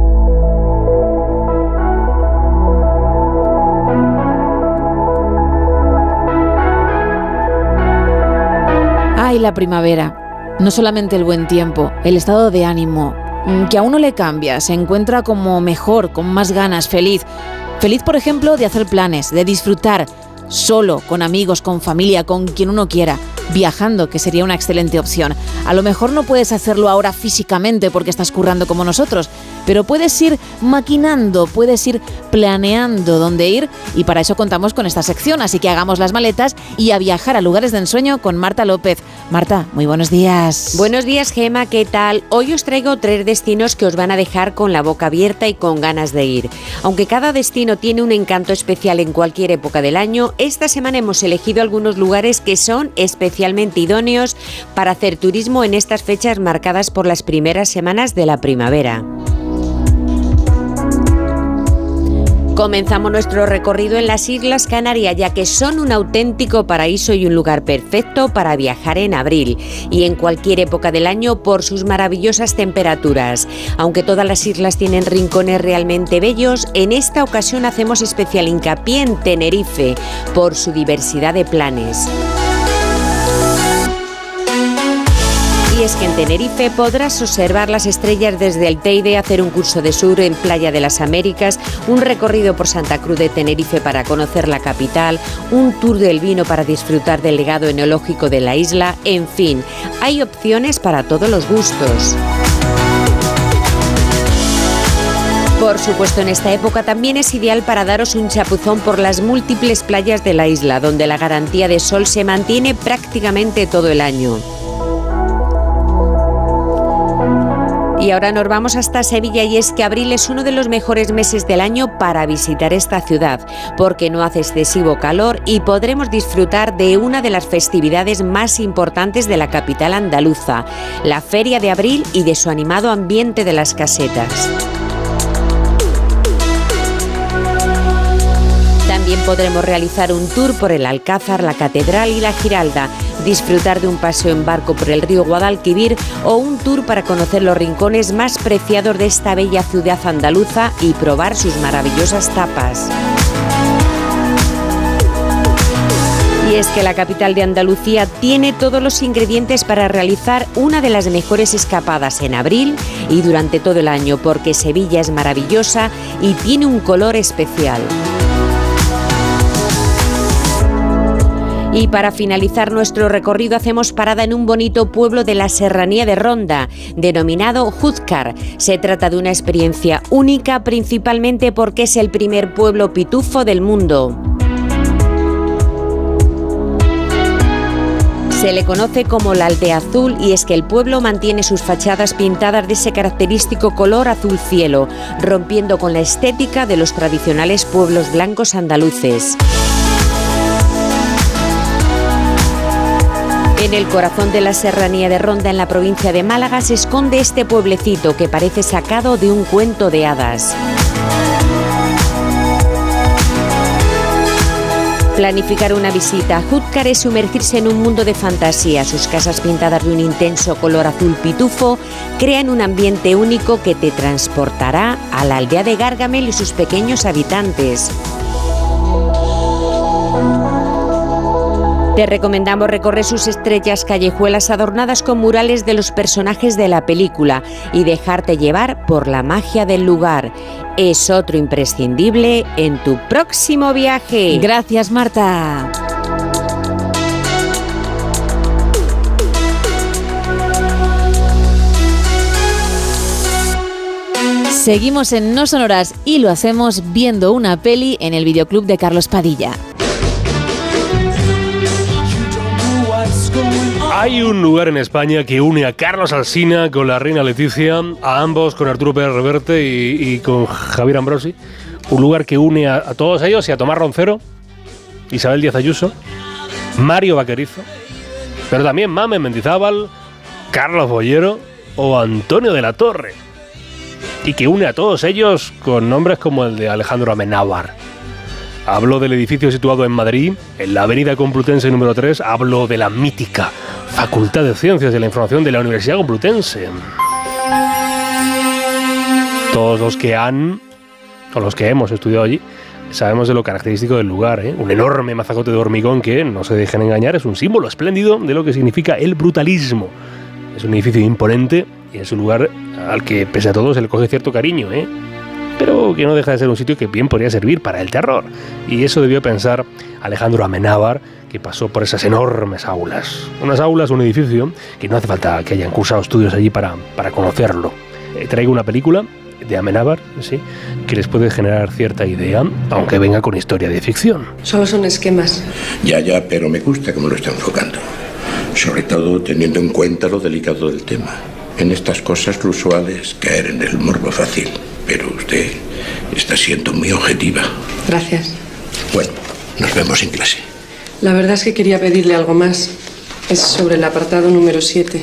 Speaker 2: Ay, la primavera. No solamente el buen tiempo, el estado de ánimo, mm, que a uno le cambia, se encuentra como mejor, con más ganas, feliz. Feliz, por ejemplo, de hacer planes, de disfrutar solo, con amigos, con familia, con quien uno quiera, viajando, que sería una excelente opción. A lo mejor no puedes hacerlo ahora físicamente porque estás currando como nosotros, pero puedes ir maquinando, puedes ir planeando dónde ir y para eso contamos con esta sección, así que hagamos las maletas y a viajar a lugares de ensueño con Marta López. Marta, muy buenos días.
Speaker 17: Buenos días, Gema, ¿qué tal? Hoy os traigo tres destinos que os van a dejar con la boca abierta y con ganas de ir. Aunque cada destino tiene un encanto especial en cualquier época del año, esta semana hemos elegido algunos lugares que son especialmente idóneos para hacer turismo en estas fechas marcadas por las primeras semanas de la primavera. Comenzamos nuestro recorrido en las Islas Canarias, ya que son un auténtico paraíso y un lugar perfecto para viajar en abril y en cualquier época del año por sus maravillosas temperaturas. Aunque todas las islas tienen rincones realmente bellos, en esta ocasión hacemos especial hincapié en Tenerife por su diversidad de planes. Y es que en Tenerife podrás observar las estrellas desde el Teide, hacer un curso de surf en Playa de las Américas, un recorrido por Santa Cruz de Tenerife para conocer la capital, un tour del vino para disfrutar del legado enológico de la isla, en fin, hay opciones para todos los gustos. Por supuesto, en esta época también es ideal para daros un chapuzón por las múltiples playas de la isla, donde la garantía de sol se mantiene prácticamente todo el año. Y ahora nos vamos hasta Sevilla y es que abril es uno de los mejores meses del año para visitar esta ciudad, porque no hace excesivo calor y podremos disfrutar de una de las festividades más importantes de la capital andaluza, la Feria de Abril y de su animado ambiente de las casetas. También podremos realizar un tour por el Alcázar, la Catedral y la Giralda, disfrutar de un paseo en barco por el río Guadalquivir o un tour para conocer los rincones más preciados de esta bella ciudad andaluza y probar sus maravillosas tapas. Y es que la capital de Andalucía tiene todos los ingredientes para realizar una de las mejores escapadas en abril y durante todo el año, porque Sevilla es maravillosa y tiene un color especial. Y para finalizar nuestro recorrido hacemos parada en un bonito pueblo de la Serranía de Ronda, denominado Júzcar. Se trata de una experiencia única, principalmente porque es el primer pueblo pitufo del mundo. Se le conoce como la Aldea Azul y es que el pueblo mantiene sus fachadas pintadas de ese característico color azul cielo, rompiendo con la estética de los tradicionales pueblos blancos andaluces. En el corazón de la Serranía de Ronda, en la provincia de Málaga, se esconde este pueblecito que parece sacado de un cuento de hadas. Planificar una visita a Júzcar es sumergirse en un mundo de fantasía. Sus casas pintadas de un intenso color azul pitufo crean un ambiente único que te transportará a la aldea de Gargamel y sus pequeños habitantes. Te recomendamos recorrer sus estrechas callejuelas adornadas con murales de los personajes de la película y dejarte llevar por la magia del lugar. Es otro imprescindible en tu próximo viaje.
Speaker 2: Gracias, Marta. Seguimos en No Sonoras y lo hacemos viendo una peli en el videoclub de Carlos Padilla.
Speaker 6: Hay un lugar en España que une a Carlos Alsina con la reina Leticia, a ambos con Arturo Pérez Reverte y, y con Javier Ambrosi. Un lugar que une a, a todos ellos y a Tomás Roncero, Isabel Díaz Ayuso, Mario Vaquerizo, pero también Mamen Mendizábal, Carlos Bollero o Antonio de la Torre. Y que une a todos ellos con nombres como el de Alejandro Amenábar. Hablo del edificio situado en Madrid, en la avenida Complutense número tres. Hablo de la mítica Facultad de Ciencias de la Información de la Universidad Complutense. Todos los que han, o los que hemos estudiado allí, sabemos de lo característico del lugar, ¿eh? Un enorme mazacote de hormigón que, no se dejen engañar, es un símbolo espléndido de lo que significa el brutalismo. Es un edificio imponente y es un lugar al que, pese a todo, se le coge cierto cariño, ¿eh? Pero que no deja de ser un sitio que bien podría servir para el terror. Y eso debió pensar Alejandro Amenábar, que pasó por esas enormes aulas. Unas aulas, un edificio, que no hace falta que hayan cursado estudios allí para, para conocerlo. Eh, traigo una película de Amenábar, sí, que les puede generar cierta idea, aunque venga con historia de ficción.
Speaker 18: Solo son esquemas.
Speaker 19: Ya, ya, pero me gusta cómo lo está enfocando. Sobre todo teniendo en cuenta lo delicado del tema. En estas cosas lo usual es caer en el morbo fácil. Pero usted está siendo muy objetiva.
Speaker 18: Gracias.
Speaker 19: Bueno, nos vemos en clase.
Speaker 18: La verdad es que quería pedirle algo más. Es sobre el apartado número siete.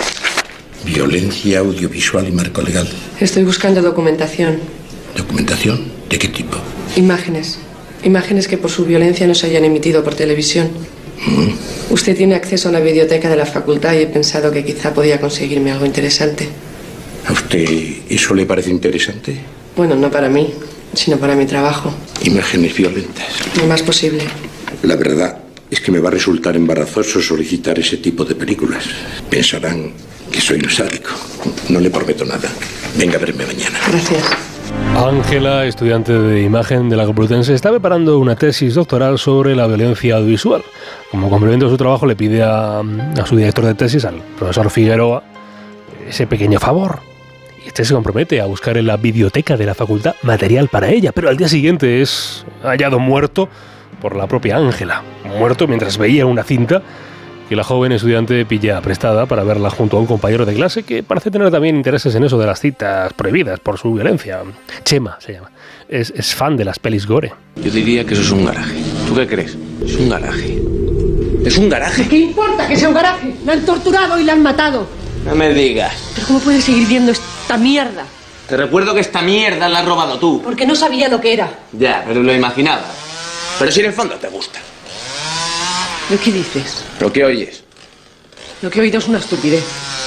Speaker 19: Violencia audiovisual y marco legal.
Speaker 18: Estoy buscando documentación.
Speaker 19: ¿Documentación? ¿De qué tipo?
Speaker 18: Imágenes. Imágenes que por su violencia no se hayan emitido por televisión. Mm. Usted tiene acceso a la biblioteca de la facultad y he pensado que quizá podía conseguirme algo interesante.
Speaker 19: ¿A usted eso le parece interesante?
Speaker 18: Bueno, no para mí, sino para mi trabajo.
Speaker 19: Imágenes violentas.
Speaker 18: Lo más posible.
Speaker 19: La verdad es que me va a resultar embarazoso solicitar ese tipo de películas. Pensarán que soy un sádico. No le prometo nada. Venga a verme mañana.
Speaker 18: Gracias.
Speaker 6: Ángela, estudiante de imagen de la Complutense, está preparando una tesis doctoral sobre la violencia audiovisual. Como complemento de su trabajo le pide a, a su director de tesis, al profesor Figueroa, ese pequeño favor. Y este se compromete a buscar en la biblioteca de la facultad material para ella, pero al día siguiente es hallado muerto por la propia Ángela. Muerto mientras veía una cinta que la joven estudiante pilla prestada para verla junto a un compañero de clase que parece tener también intereses en eso de las citas prohibidas por su violencia. Chema se llama. Es, es fan de las pelis gore.
Speaker 20: Yo diría que eso es un garaje. ¿Tú qué crees? Es un garaje. ¿Es un garaje?
Speaker 21: ¿Qué importa que sea un garaje? La han torturado y la han matado.
Speaker 20: No me digas.
Speaker 21: ¿Pero cómo puedes seguir viendo esta mierda?
Speaker 20: Te recuerdo que esta mierda la has robado tú.
Speaker 21: Porque no sabía lo que era.
Speaker 20: Ya, pero lo imaginaba. Pero si en el fondo te gusta.
Speaker 21: ¿De qué dices?
Speaker 20: ¿Pero qué oyes?
Speaker 21: Lo que he oído es una estupidez.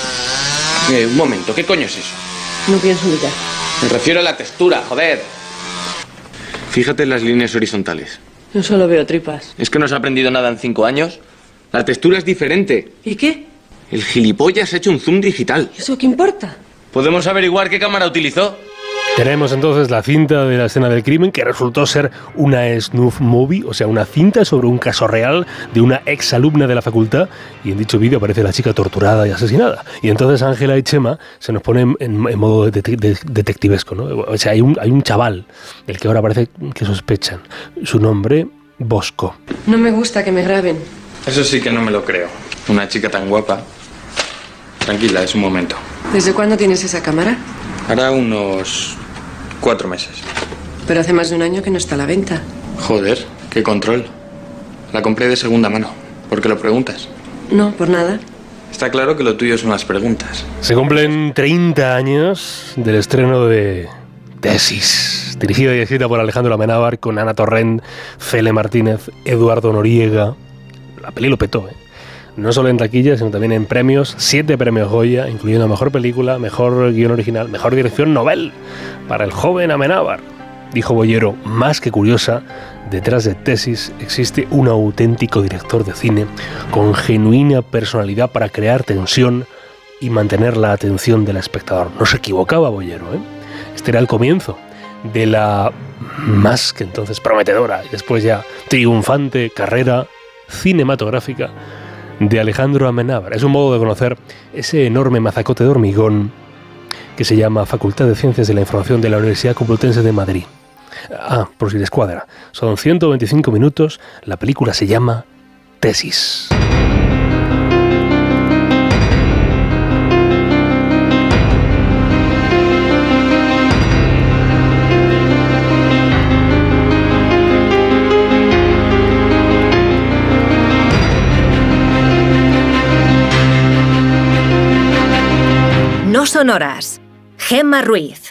Speaker 20: Eh, un momento, ¿qué coño es eso?
Speaker 21: No pienso mirar.
Speaker 20: Me refiero a la textura, joder. Fíjate en las líneas horizontales.
Speaker 21: Yo solo veo tripas.
Speaker 20: ¿Es que no has aprendido nada en cinco años? La textura es diferente.
Speaker 21: ¿Y qué?
Speaker 20: El gilipollas ha hecho un zoom digital.
Speaker 21: ¿Eso qué importa?
Speaker 20: ¿Podemos averiguar qué cámara utilizó?
Speaker 6: Tenemos entonces la cinta de la escena del crimen, que resultó ser una snuff movie, o sea, una cinta sobre un caso real de una ex alumna de la facultad, y en dicho vídeo aparece la chica torturada y asesinada. Y entonces Ángela y Chema se nos ponen en, en modo de, de, de, detectivesco, ¿no? O sea, hay un, hay un chaval del que ahora parece que sospechan. Su nombre, Bosco.
Speaker 18: No me gusta que me graben.
Speaker 20: Eso sí que no me lo creo. Una chica tan guapa. Tranquila, es un momento.
Speaker 18: ¿Desde cuándo tienes esa cámara?
Speaker 20: Hará unos cuatro meses.
Speaker 18: Pero hace más de un año que no está a la venta.
Speaker 20: Joder, qué control. La compré de segunda mano. ¿Por qué lo preguntas?
Speaker 18: No, por nada.
Speaker 20: Está claro que lo tuyo son las preguntas.
Speaker 6: Se cumplen treinta años del estreno de Tesis. Tesis, dirigida y escrita por Alejandro Amenábar, con Ana Torrent, Cele Martínez, Eduardo Noriega. La peli lo petó, ¿eh? No solo en taquilla, sino también en premios, siete premios Goya, incluyendo Mejor Película, Mejor Guión Original, Mejor Dirección Nobel, para el joven Amenábar. Dijo Bollero, más que curiosa, detrás de Tesis existe un auténtico director de cine con genuina personalidad para crear tensión y mantener la atención del espectador. No se equivocaba Bollero, ¿eh? Este era el comienzo de la más que entonces prometedora y después ya triunfante carrera cinematográfica de Alejandro Amenábar. Es un modo de conocer ese enorme mazacote de hormigón que se llama Facultad de Ciencias de la Información de la Universidad Complutense de Madrid. Ah, por si les cuadra. Son ciento veinticinco minutos. La película se llama Tesis.
Speaker 1: No sonoras. Gemma Ruiz.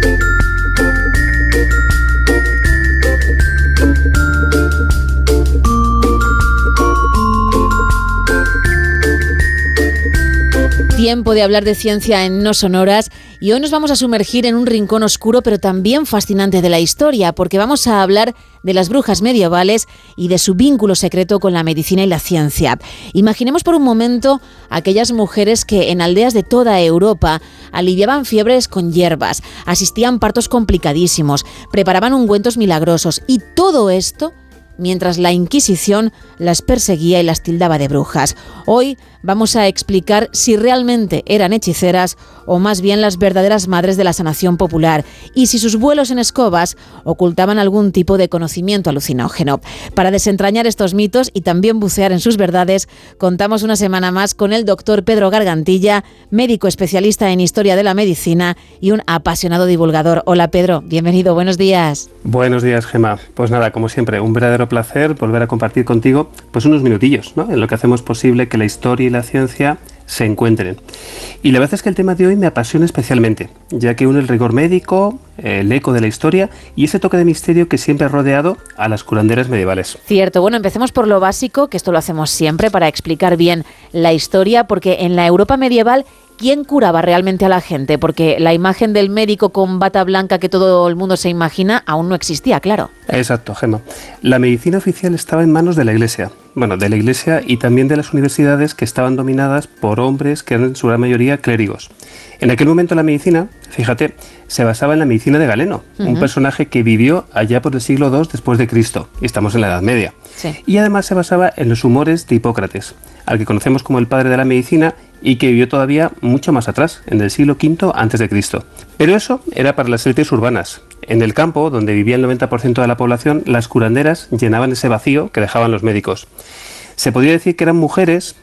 Speaker 2: Tiempo de hablar de ciencia en No Sonoras y hoy nos vamos a sumergir en un rincón oscuro pero también fascinante de la historia, porque vamos a hablar de las brujas medievales y de su vínculo secreto con la medicina y la ciencia. Imaginemos por un momento aquellas mujeres que en aldeas de toda Europa aliviaban fiebres con hierbas, asistían partos complicadísimos, preparaban ungüentos milagrosos y todo esto mientras la Inquisición las perseguía y las tildaba de brujas. Hoy vamos a explicar si realmente eran hechiceras o más bien las verdaderas madres de la sanación popular y si sus vuelos en escobas ocultaban algún tipo de conocimiento alucinógeno. Para desentrañar estos mitos y también bucear en sus verdades, contamos una semana más con el doctor Pedro Gargantilla, médico especialista en historia de la medicina y un apasionado divulgador. Hola Pedro, bienvenido, buenos días.
Speaker 3: Buenos días, Gemma. Pues nada, como siempre, un verdadero placer volver a compartir contigo pues unos minutillos, ¿no?, en lo que hacemos posible que la historia y la ciencia se encuentren. Y la verdad es que el tema de hoy me apasiona especialmente, ya que une el rigor médico, el eco de la historia y ese toque de misterio que siempre ha rodeado a las curanderas medievales.
Speaker 2: Cierto, bueno, empecemos por lo básico, que esto lo hacemos siempre para explicar bien la historia, porque en la Europa medieval, ¿quién curaba realmente a la gente? Porque la imagen del médico con bata blanca que todo el mundo se imagina aún no existía, claro.
Speaker 3: Exacto, Gemma. La medicina oficial estaba en manos de la Iglesia. Bueno, de la Iglesia y también de las universidades que estaban dominadas por hombres que eran en su gran mayoría clérigos. En aquel momento la medicina, fíjate, se basaba en la medicina de Galeno, uh-huh. un personaje que vivió allá por el siglo segundo después de Cristo, y estamos en la Edad Media. Sí. Y además se basaba en los humores de Hipócrates, al que conocemos como el padre de la medicina y que vivió todavía mucho más atrás, en el siglo quinto antes de Cristo. Pero eso era para las élites urbanas. En el campo, donde vivía el noventa por ciento de la población, las curanderas llenaban ese vacío que dejaban los médicos. Se podría decir que eran mujeres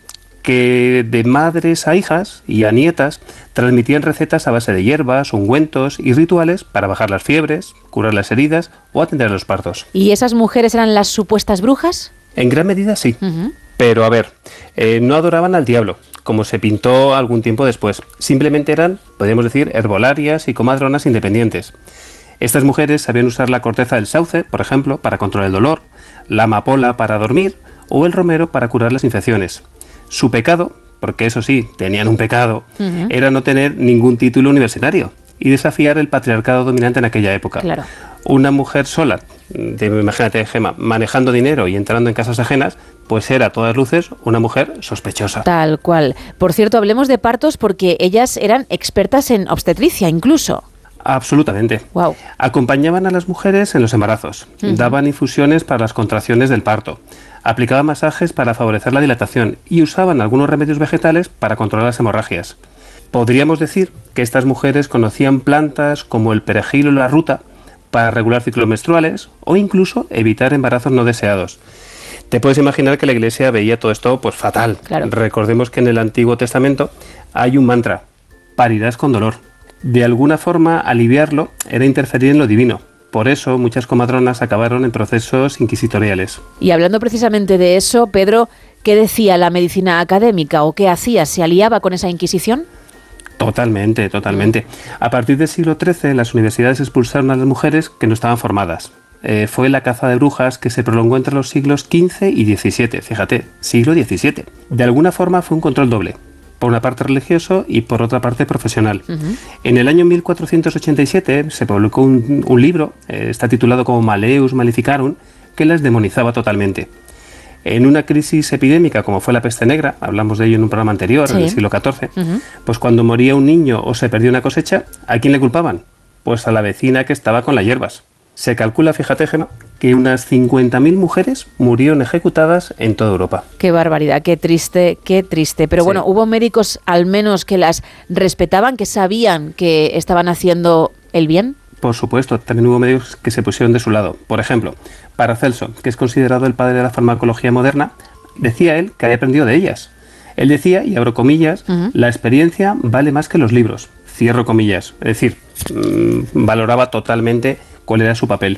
Speaker 3: que de madres a hijas y a nietas transmitían recetas a base de hierbas, ungüentos y rituales para bajar las fiebres, curar las heridas o atender a los partos.
Speaker 2: ¿Y esas mujeres eran las supuestas brujas?
Speaker 3: En gran medida sí.
Speaker 2: Uh-huh.
Speaker 3: Pero a ver, eh, no adoraban al diablo, como se pintó algún tiempo después. Simplemente eran, podríamos decir, herbolarias y comadronas independientes. Estas mujeres sabían usar la corteza del sauce, por ejemplo, para controlar el dolor, la amapola para dormir o el romero para curar las infecciones. Su pecado, porque eso sí, tenían un pecado, uh-huh. era no tener ningún título universitario y desafiar el patriarcado dominante en aquella época.
Speaker 2: Claro.
Speaker 3: Una mujer sola, de, imagínate, Gemma, manejando dinero y entrando en casas ajenas, pues era a todas luces una mujer sospechosa.
Speaker 2: Tal cual. Por cierto, hablemos de partos porque ellas eran expertas en obstetricia incluso.
Speaker 3: Absolutamente.
Speaker 2: Wow.
Speaker 3: Acompañaban a las mujeres en los embarazos, uh-huh. daban infusiones para las contracciones del parto, aplicaban masajes para favorecer la dilatación y usaban algunos remedios vegetales para controlar las hemorragias. Podríamos decir que estas mujeres conocían plantas como el perejil o la ruta para regular ciclos menstruales o incluso evitar embarazos no deseados. Te puedes imaginar que la Iglesia veía todo esto pues fatal.
Speaker 2: Claro.
Speaker 3: Recordemos que en el Antiguo Testamento hay un mantra: parirás con dolor. De alguna forma, aliviarlo era interferir en lo divino. Por eso, muchas comadronas acabaron en procesos inquisitoriales.
Speaker 2: Y hablando precisamente de eso, Pedro, ¿qué decía la medicina académica o qué hacía? ¿Se aliaba con esa Inquisición?
Speaker 3: Totalmente, totalmente. A partir del siglo trece, las universidades expulsaron a las mujeres que no estaban formadas. Eh, fue la caza de brujas que se prolongó entre los siglos quince y diecisiete. Fíjate, siglo diecisiete. De alguna forma fue un control doble. Por una parte religioso y por otra parte profesional. Uh-huh. En el año mil cuatrocientos ochenta y siete se publicó un, un libro, eh, está titulado como Maleus Maleficarum, que las demonizaba totalmente. En una crisis epidémica como fue la peste negra, hablamos de ello en un programa anterior, sí. en el siglo catorce, uh-huh. pues cuando moría un niño o se perdía una cosecha, ¿a quién le culpaban? Pues a la vecina que estaba con las hierbas. Se calcula, fíjate, Gemma, que unas cincuenta mil mujeres murieron ejecutadas en toda Europa.
Speaker 2: Qué barbaridad, qué triste, qué triste. Pero sí. bueno, hubo médicos al menos que las respetaban, que sabían que estaban haciendo el bien.
Speaker 3: Por supuesto, también hubo médicos que se pusieron de su lado. Por ejemplo, Paracelso, que es considerado el padre de la farmacología moderna, decía él que había aprendido de ellas. Él decía, y abro comillas, uh-huh. la experiencia vale más que los libros. Cierro comillas. Es decir, mmm, valoraba totalmente cuál era su papel.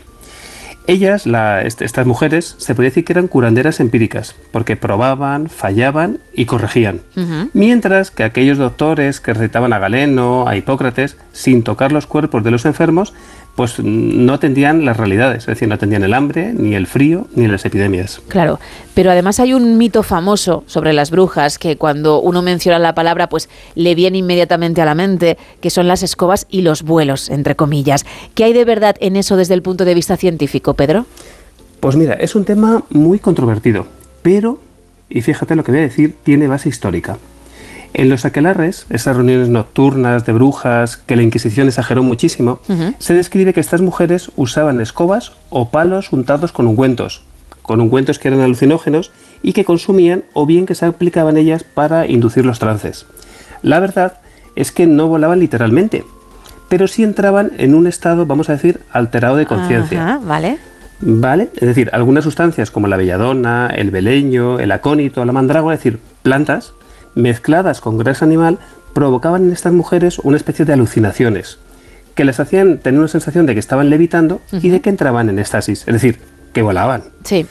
Speaker 3: Ellas, la, est- estas mujeres, se podría decir que eran curanderas empíricas, porque probaban, fallaban y corregían. Uh-huh. Mientras que aquellos doctores que recetaban a Galeno, a Hipócrates, sin tocar los cuerpos de los enfermos, pues no atendían las realidades, es decir, no atendían el hambre, ni el frío, ni las epidemias.
Speaker 2: Claro, pero además hay un mito famoso sobre las brujas que cuando uno menciona la palabra, pues le viene inmediatamente a la mente, que son las escobas y los vuelos, entre comillas. ¿Qué hay de verdad en eso desde el punto de vista científico, Pedro?
Speaker 3: Pues mira, es un tema muy controvertido, pero, y fíjate lo que voy a decir, tiene base histórica. En los aquelarres, esas reuniones nocturnas de brujas que la Inquisición exageró muchísimo, uh-huh. se describe que estas mujeres usaban escobas o palos untados con ungüentos, con ungüentos que eran alucinógenos y que consumían o bien que se aplicaban ellas para inducir los trances. La verdad es que no volaban literalmente, pero sí entraban en un estado, vamos a decir, alterado de conciencia.
Speaker 2: Uh-huh, vale.
Speaker 3: Vale, es decir, algunas sustancias como la belladona, el beleño, el acónito, la mandrágora, es decir, plantas, mezcladas con grasa animal, provocaban en estas mujeres una especie de alucinaciones que les hacían tener una sensación de que estaban levitando uh-huh. y de que entraban en éxtasis, es decir, que volaban.
Speaker 2: Sí.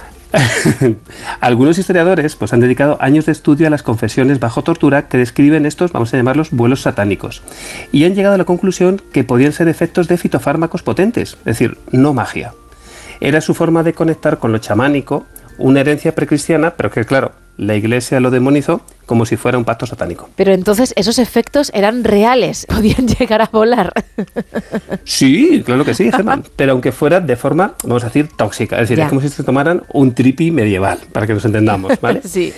Speaker 3: Algunos historiadores pues, han dedicado años de estudio a las confesiones bajo tortura que describen estos, vamos a llamarlos, vuelos satánicos, y han llegado a la conclusión que podían ser efectos de fitofármacos potentes, es decir, no magia. Era su forma de conectar con lo chamánico, una herencia precristiana, pero que claro, la Iglesia lo demonizó como si fuera un pacto satánico.
Speaker 2: Pero entonces esos efectos eran reales, podían llegar a volar.
Speaker 3: Sí, claro que sí, Gemma, pero aunque fuera de forma, vamos a decir, tóxica. Es decir, ya. es como si se tomaran un tripi medieval, para que nos entendamos, ¿vale?
Speaker 2: Sí.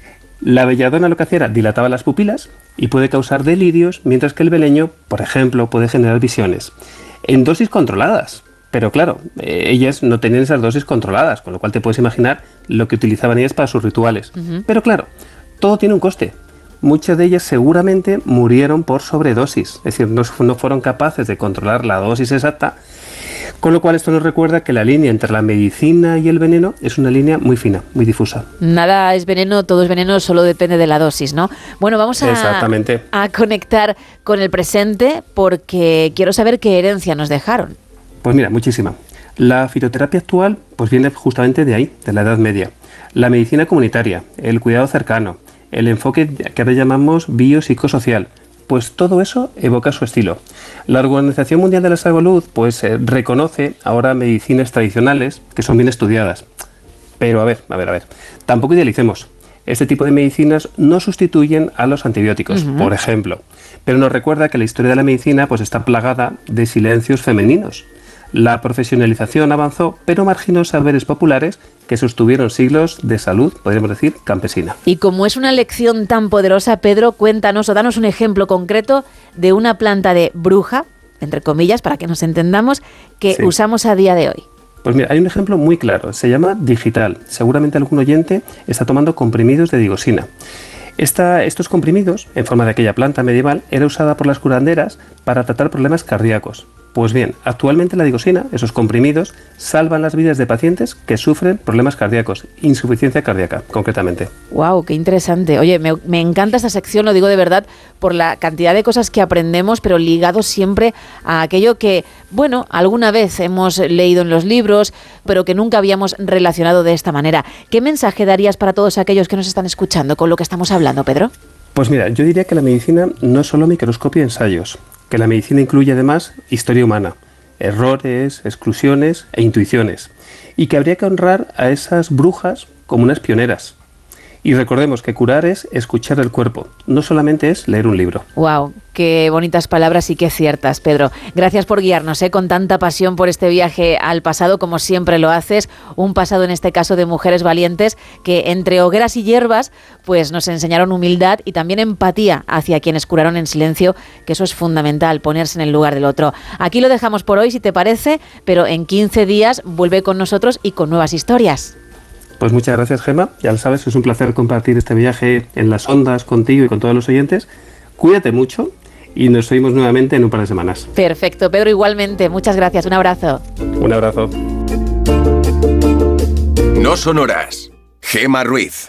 Speaker 3: La belladona lo que hacía era dilataba las pupilas y puede causar delirios, mientras que el beleño, por ejemplo, puede generar visiones. En dosis controladas. Pero claro, eh, ellas no tenían esas dosis controladas, con lo cual te puedes imaginar lo que utilizaban ellas para sus rituales. Uh-huh. Pero claro, todo tiene un coste. Muchas de ellas seguramente murieron por sobredosis, es decir, no, no fueron capaces de controlar la dosis exacta, con lo cual esto nos recuerda que la línea entre la medicina y el veneno es una línea muy fina, muy difusa.
Speaker 2: Nada es veneno, todo es veneno, solo depende de la dosis, ¿no? Bueno, vamos a,
Speaker 3: Exactamente.
Speaker 2: a conectar con el presente porque quiero saber qué herencia nos dejaron.
Speaker 3: Pues mira, muchísima. La fitoterapia actual pues viene justamente de ahí, de la Edad Media. La medicina comunitaria, el cuidado cercano, el enfoque que ahora llamamos biopsicosocial, pues todo eso evoca su estilo. La Organización Mundial de la Salud pues eh, reconoce ahora medicinas tradicionales que son bien estudiadas. Pero a ver, a ver, a ver, tampoco idealicemos. Este tipo de medicinas no sustituyen a los antibióticos, uh-huh. por ejemplo. Pero nos recuerda que la historia de la medicina pues está plagada de silencios femeninos. La profesionalización avanzó, pero marginó saberes populares que sostuvieron siglos de salud, podríamos decir, campesina.
Speaker 2: Y como es una lección tan poderosa, Pedro, cuéntanos o danos un ejemplo concreto de una planta de bruja, entre comillas, para que nos entendamos, que sí. usamos a día de hoy.
Speaker 3: Pues mira, hay un ejemplo muy claro, se llama digital. Seguramente algún oyente está tomando comprimidos de digosina. Esta, estos comprimidos, en forma de aquella planta medieval, era usada por las curanderas para tratar problemas cardíacos. Pues bien, actualmente la digosina, esos comprimidos, salvan las vidas de pacientes que sufren problemas cardíacos, insuficiencia cardíaca, concretamente.
Speaker 2: ¡Wow! ¡Qué interesante! Oye, me, me encanta esta sección, lo digo de verdad, por la cantidad de cosas que aprendemos, pero ligados siempre a aquello que, bueno, alguna vez hemos leído en los libros, pero que nunca habíamos relacionado de esta manera. ¿Qué mensaje darías para todos aquellos que nos están escuchando con lo que estamos hablando, Pedro?
Speaker 3: Pues mira, yo diría que la medicina no es solo microscopio y ensayos, que la medicina incluye además historia humana, errores, exclusiones e intuiciones, y que habría que honrar a esas brujas como unas pioneras. Y recordemos que curar es escuchar el cuerpo, no solamente es leer un libro.
Speaker 2: Wow, qué bonitas palabras y qué ciertas, Pedro. Gracias por guiarnos, ¿eh? Con tanta pasión por este viaje al pasado, como siempre lo haces. Un pasado, en este caso, de mujeres valientes que entre hogueras y hierbas pues nos enseñaron humildad y también empatía hacia quienes curaron en silencio, que eso es fundamental, ponerse en el lugar del otro. Aquí lo dejamos por hoy, si te parece, pero en quince días vuelve con nosotros y con nuevas historias.
Speaker 3: Pues muchas gracias, Gemma. Ya lo sabes, es un placer compartir este viaje en las ondas contigo y con todos los oyentes. Cuídate mucho y nos oímos nuevamente en un par de semanas.
Speaker 2: Perfecto, Pedro, igualmente. Muchas gracias. Un abrazo.
Speaker 3: Un abrazo.
Speaker 7: No Sonoras. Gemma Ruiz.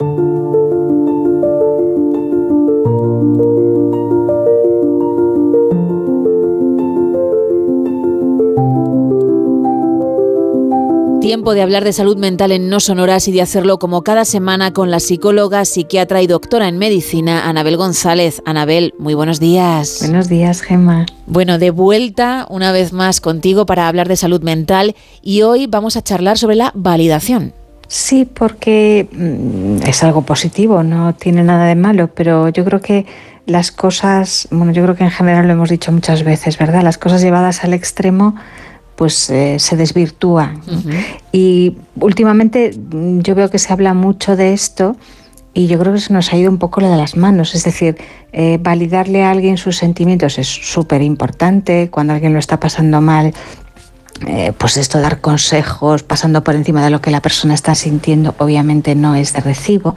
Speaker 2: Tiempo de hablar de salud mental en No Sonoras y de hacerlo como cada semana con la psicóloga, psiquiatra y doctora en medicina, Anabel González. Anabel, muy buenos días.
Speaker 22: Buenos días, Gemma.
Speaker 2: Bueno, de vuelta una vez más contigo para hablar de salud mental y hoy vamos a charlar sobre la validación.
Speaker 22: Sí, porque mm, es algo positivo, no tiene nada de malo, pero yo creo que las cosas, bueno, yo creo que en general lo hemos dicho muchas veces, ¿verdad? Las cosas llevadas al extremo pues eh, se desvirtúa. Uh-huh. Y últimamente yo veo que se habla mucho de esto y yo creo que se nos ha ido un poco lo de las manos. Es decir, eh, validarle a alguien sus sentimientos es súper importante. Cuando alguien lo está pasando mal, eh, pues esto, dar consejos pasando por encima de lo que la persona está sintiendo, obviamente no es de recibo.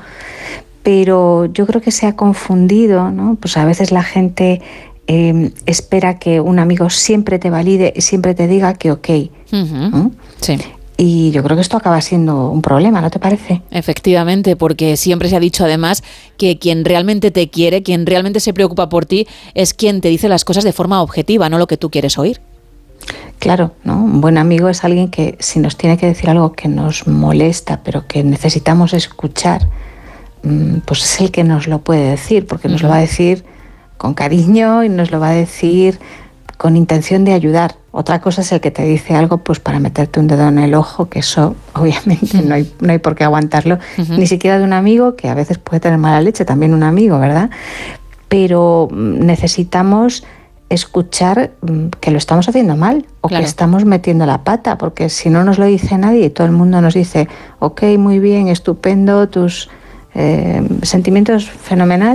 Speaker 22: Pero yo creo que se ha confundido, ¿no? Pues a veces la gente Eh, espera que un amigo siempre te valide y siempre te diga que ok.
Speaker 2: Uh-huh.
Speaker 22: ¿Mm?
Speaker 2: Sí.
Speaker 22: Y yo creo que esto acaba siendo un problema, ¿no te parece?
Speaker 2: Efectivamente, porque siempre se ha dicho además que quien realmente te quiere, quien realmente se preocupa por ti, es quien te dice las cosas de forma objetiva, no lo que tú quieres oír.
Speaker 22: Claro, ¿no? Un buen amigo es alguien que si nos tiene que decir algo que nos molesta, pero que necesitamos escuchar, pues es el que nos lo puede decir, porque nos uh-huh. lo va a decir con cariño y nos lo va a decir con intención de ayudar. Otra cosa es el que te dice algo pues para meterte un dedo en el ojo, que eso obviamente uh-huh. no hay, no hay por qué aguantarlo, uh-huh. ni siquiera de un amigo, que a veces puede tener mala leche, también un amigo, ¿verdad? Pero necesitamos escuchar que lo estamos haciendo mal o claro. que estamos metiendo la pata, porque si no nos lo dice nadie y todo el mundo nos dice, ok, muy bien, estupendo, tus eh, sentimientos fenomenal,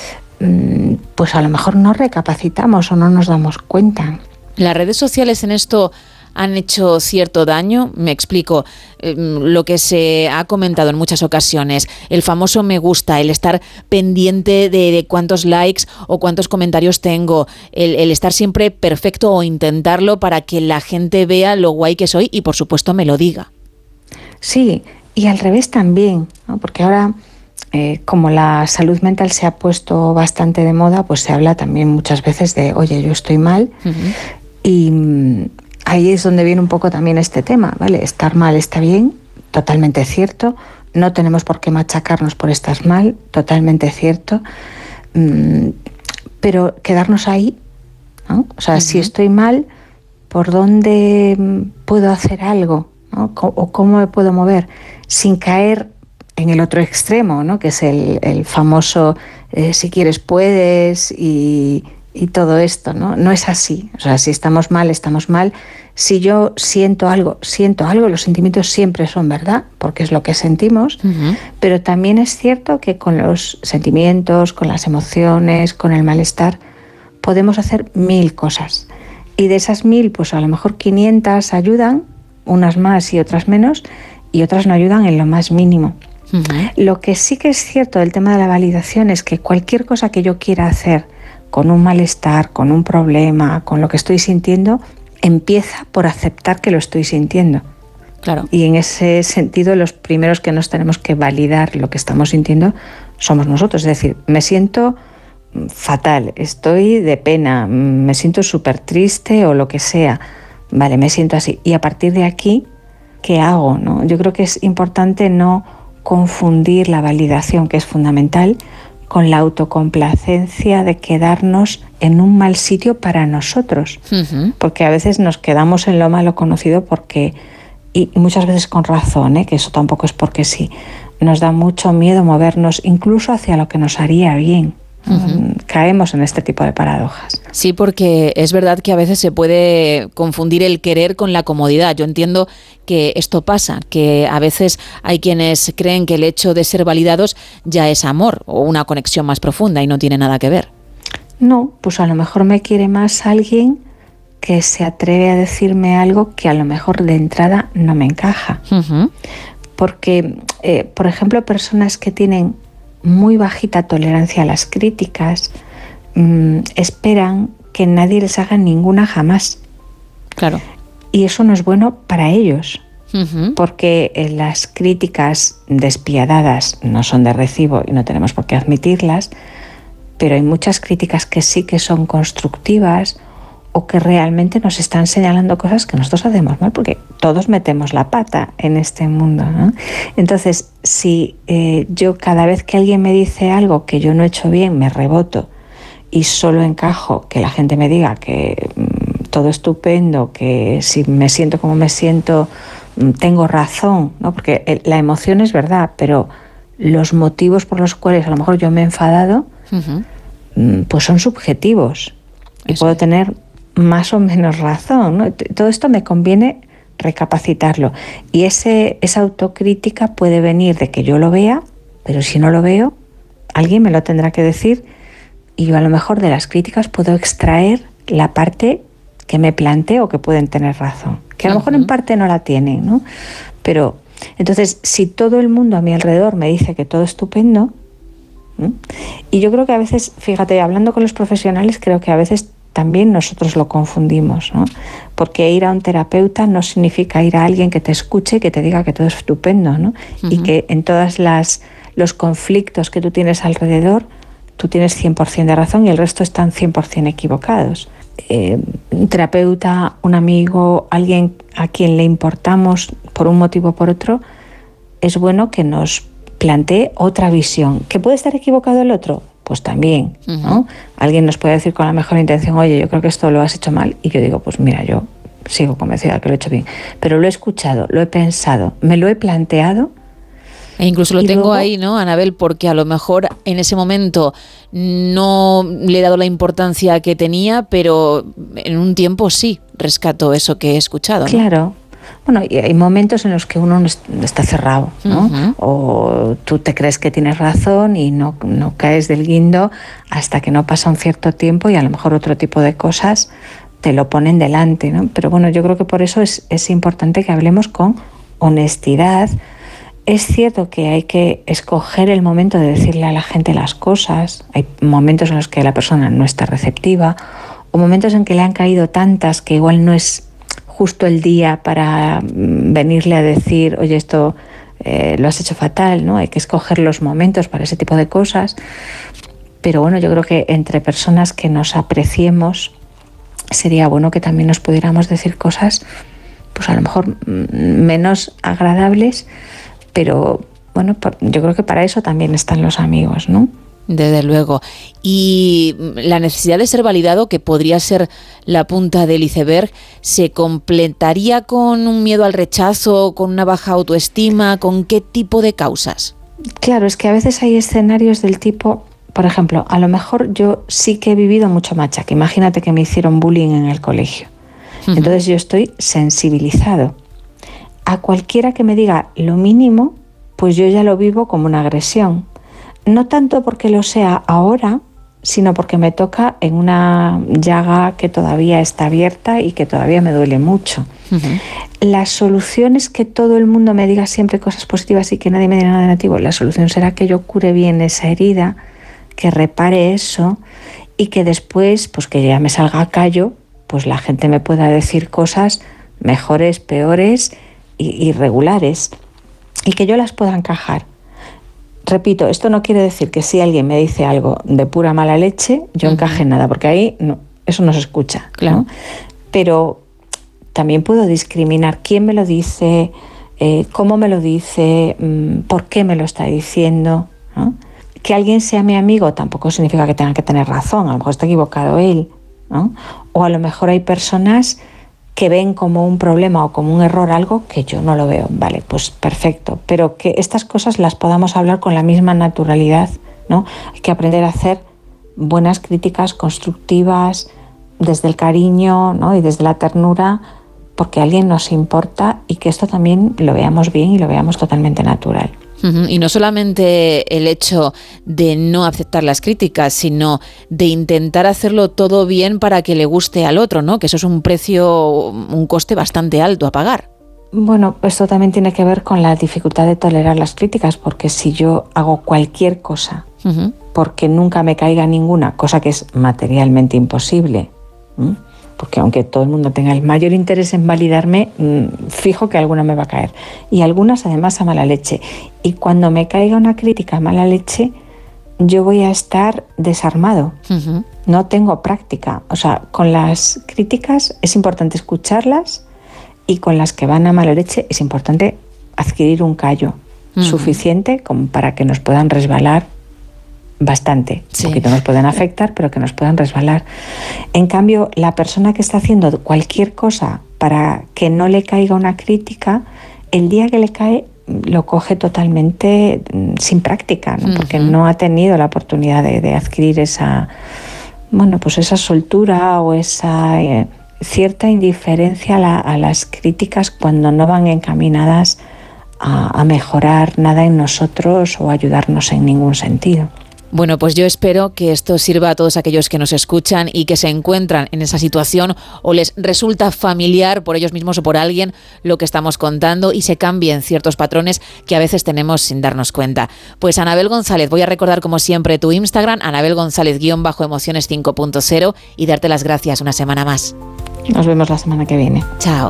Speaker 22: pues a lo mejor no recapacitamos o no nos damos cuenta.
Speaker 2: Las redes sociales en esto han hecho cierto daño. Me explico. Eh, lo que se ha comentado en muchas ocasiones, el famoso me gusta, el estar pendiente de, de cuántos likes o cuántos comentarios tengo, el, el estar siempre perfecto o intentarlo para que la gente vea lo guay que soy y por supuesto me lo diga.
Speaker 22: Sí, y al revés también, ¿no? Porque ahora Eh, como la salud mental se ha puesto bastante de moda, pues se habla también muchas veces de, oye, yo estoy mal. Uh-huh. Y mm, ahí es donde viene un poco también este tema, ¿vale? Estar mal está bien, totalmente cierto. No tenemos por qué machacarnos por estar mal, totalmente cierto. Mm, pero quedarnos ahí, ¿no? O sea, uh-huh. si estoy mal, ¿por dónde puedo hacer algo? ¿No? ¿O cómo me puedo mover? Sin caer en el otro extremo, ¿no? Que es el, el famoso eh, si quieres puedes y, y todo esto, ¿no? No es así. O sea, si estamos mal, estamos mal. Si yo siento algo, siento algo, los sentimientos siempre son verdad, porque es lo que sentimos, uh-huh. pero también es cierto que con los sentimientos, con las emociones, con el malestar, podemos hacer mil cosas. Y de esas mil, pues a lo mejor quinientas ayudan, unas más y otras menos, y otras no ayudan en lo más mínimo. Uh-huh. Lo que sí que es cierto del tema de la validación es que cualquier cosa que yo quiera hacer con un malestar, con un problema, con lo que estoy sintiendo, empieza por aceptar que lo estoy sintiendo.
Speaker 2: Claro.
Speaker 22: Y en ese sentido, los primeros que nos tenemos que validar lo que estamos sintiendo somos nosotros. Es decir, me siento fatal, estoy de pena, me siento súper triste o lo que sea. Vale, me siento así. Y a partir de aquí, ¿qué hago? ¿No? Yo creo que es importante no confundir la validación, que es fundamental, con la autocomplacencia de quedarnos en un mal sitio para nosotros. Uh-huh. Porque a veces nos quedamos en lo malo conocido porque, y muchas veces con razón, ¿eh? Que eso tampoco es porque sí, nos da mucho miedo movernos incluso hacia lo que nos haría bien. Uh-huh. Caemos en este tipo de paradojas.
Speaker 2: Sí, porque es verdad que a veces se puede confundir el querer con la comodidad. Yo entiendo que esto pasa, que a veces hay quienes creen que el hecho de ser validados ya es amor o una conexión más profunda y no tiene nada que ver.
Speaker 22: No, pues a lo mejor me quiere más alguien que se atreve a decirme algo que a lo mejor de entrada no me encaja. Uh-huh. Porque, eh, por ejemplo, personas que tienen muy bajita tolerancia a las críticas, mmm, esperan que nadie les haga ninguna jamás.
Speaker 2: Claro.
Speaker 22: Y eso no es bueno para ellos, uh-huh. porque eh, las críticas despiadadas no son de recibo y no tenemos por qué admitirlas, pero hay muchas críticas que sí que son constructivas o que realmente nos están señalando cosas que nosotros hacemos mal, porque todos metemos la pata en este mundo, ¿no? Entonces, si eh, yo cada vez que alguien me dice algo que yo no he hecho bien, me reboto y solo encajo que la gente me diga que mmm, todo estupendo, que si me siento como me siento, mmm, tengo razón, ¿no? Porque el, la emoción es verdad, pero los motivos por los cuales a lo mejor yo me he enfadado, uh-huh. mmm, pues son subjetivos. Y Eso puedo es. tener más o menos razón, ¿no? Todo esto me conviene recapacitarlo. Y ese, esa autocrítica puede venir de que yo lo vea, pero si no lo veo, alguien me lo tendrá que decir y yo a lo mejor de las críticas puedo extraer la parte que me planteo que pueden tener razón, que a lo mejor en parte no la tienen, ¿no? Pero entonces, si todo el mundo a mi alrededor me dice que todo es estupendo, ¿no? Y yo creo que a veces, fíjate, hablando con los profesionales, creo que a veces también nosotros lo confundimos, ¿no? Porque ir a un terapeuta no significa ir a alguien que te escuche y que te diga que todo es estupendo, ¿no? Uh-huh. Y que en todas las los conflictos que tú tienes alrededor, tú tienes cien por ciento de razón y el resto están cien por ciento equivocados. Eh, un terapeuta, un amigo, alguien a quien le importamos por un motivo o por otro, es bueno que nos plantee otra visión. ¿Que puede estar equivocado el otro? Pues también, ¿no? Uh-huh. Alguien nos puede decir con la mejor intención, oye, yo creo que esto lo has hecho mal, y yo digo, pues mira, yo sigo convencida de que lo he hecho bien, pero lo he escuchado, lo he pensado, me lo he planteado.
Speaker 2: E incluso lo tengo luego ahí, ¿no, Anabel? Porque a lo mejor en ese momento no le he dado la importancia que tenía, pero en un tiempo sí rescato eso que he escuchado, ¿no?
Speaker 22: Claro. Bueno, y hay momentos en los que uno está cerrado, ¿no? Uh-huh. O tú te crees que tienes razón y no, no caes del guindo hasta que no pasa un cierto tiempo y a lo mejor otro tipo de cosas te lo ponen delante, ¿no? Pero bueno, yo creo que por eso es, es importante que hablemos con honestidad. Es cierto que hay que escoger el momento de decirle a la gente las cosas. Hay momentos en los que la persona no está receptiva o momentos en que le han caído tantas que igual no es justo el día para venirle a decir, oye, esto eh, lo has hecho fatal, ¿no? Hay que escoger los momentos para ese tipo de cosas. Pero bueno, yo creo que entre personas que nos apreciemos sería bueno que también nos pudiéramos decir cosas, pues a lo mejor menos agradables, pero bueno, yo creo que para eso también están los amigos, ¿no?
Speaker 2: Desde luego. Y la necesidad de ser validado, que podría ser la punta del iceberg, ¿se completaría con un miedo al rechazo, con una baja autoestima? ¿Con qué tipo de causas?
Speaker 22: Claro, es que a veces hay escenarios del tipo, por ejemplo, a lo mejor yo sí que he vivido mucho machaque. Imagínate que me hicieron bullying en el colegio. Uh-huh. Entonces yo estoy sensibilizado. A cualquiera que me diga lo mínimo, pues yo ya lo vivo como una agresión. No tanto porque lo sea ahora, sino porque me toca en una llaga que todavía está abierta y que todavía me duele mucho. Uh-huh. La solución es que todo el mundo me diga siempre cosas positivas y que nadie me diga nada negativo. La solución será que yo cure bien esa herida, que repare eso y que después, pues que ya me salga a callo, pues la gente me pueda decir cosas mejores, peores y irregulares y que yo las pueda encajar. Repito, esto no quiere decir que si alguien me dice algo de pura mala leche, yo uh-huh. encaje en nada, porque ahí no, eso no se escucha, claro. ¿no? Pero también puedo discriminar quién me lo dice, eh, cómo me lo dice, mmm, por qué me lo está diciendo, ¿no? que alguien sea mi amigo tampoco significa que tenga que tener razón, a lo mejor está equivocado él, ¿no? O a lo mejor hay personas que ven como un problema o como un error algo que yo no lo veo. Vale, pues perfecto, pero que estas cosas las podamos hablar con la misma naturalidad, ¿no? Hay que aprender a hacer buenas críticas constructivas desde el cariño, ¿no? Y desde la ternura, porque a alguien nos importa y que esto también lo veamos bien y lo veamos totalmente natural.
Speaker 2: Uh-huh. Y no solamente el hecho de no aceptar las críticas, sino de intentar hacerlo todo bien para que le guste al otro, ¿no? Que eso es un precio, un coste bastante alto a pagar.
Speaker 22: Bueno, esto también tiene que ver con la dificultad de tolerar las críticas, porque si yo hago cualquier cosa, uh-huh, porque nunca me caiga ninguna, cosa que es materialmente imposible, ¿eh? Porque aunque todo el mundo tenga el mayor interés en validarme, mmm, fijo que alguna me va a caer. Y algunas además a mala leche. Y cuando me caiga una crítica a mala leche, yo voy a estar desarmado. Uh-huh. No tengo práctica. O sea, con las críticas es importante escucharlas y con las que van a mala leche es importante adquirir un callo uh-huh, suficiente como para que nos puedan resbalar bastante, sí, un poquito nos pueden afectar, pero que nos puedan resbalar. En cambio, la persona que está haciendo cualquier cosa para que no le caiga una crítica, el día que le cae lo coge totalmente sin práctica, ¿no? Uh-huh. Porque no ha tenido la oportunidad de, de adquirir esa, bueno, pues esa soltura o esa eh, cierta indiferencia a, la, a las críticas cuando no van encaminadas a, a mejorar nada en nosotros o ayudarnos en ningún sentido.
Speaker 2: Bueno, pues yo espero que esto sirva a todos aquellos que nos escuchan y que se encuentran en esa situación o les resulta familiar por ellos mismos o por alguien lo que estamos contando y se cambien ciertos patrones que a veces tenemos sin darnos cuenta. Pues Anabel González, voy a recordar como siempre tu Instagram, Anabel González guión bajo emociones cinco punto cero, y darte las gracias una semana más.
Speaker 22: Nos vemos la semana que viene.
Speaker 2: Chao.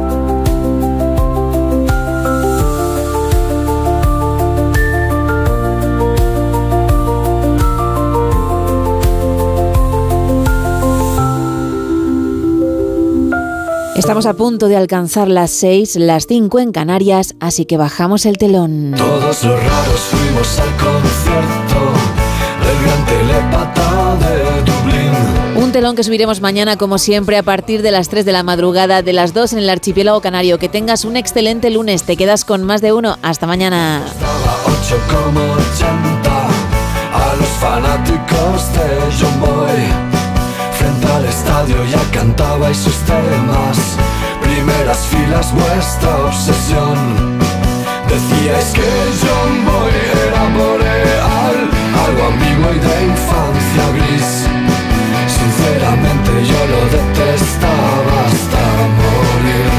Speaker 2: Estamos a punto de alcanzar las seis, las cinco en Canarias, así que bajamos el telón.
Speaker 8: Todos los raros fuimos al concierto del gran telepata de Dublín.
Speaker 2: Un telón que subiremos mañana, como siempre, a partir de las tres de la madrugada, de las dos en el archipiélago canario. Que tengas un excelente lunes, te quedas con más de uno. Hasta mañana.
Speaker 8: ocho coma ochenta a los fanáticos de John Boy. Frente al estadio ya cantabais sus temas. Primeras filas, vuestra obsesión. Decíais que John Boy era boreal, algo ambiguo y de infancia gris. Sinceramente yo lo detestaba hasta morir.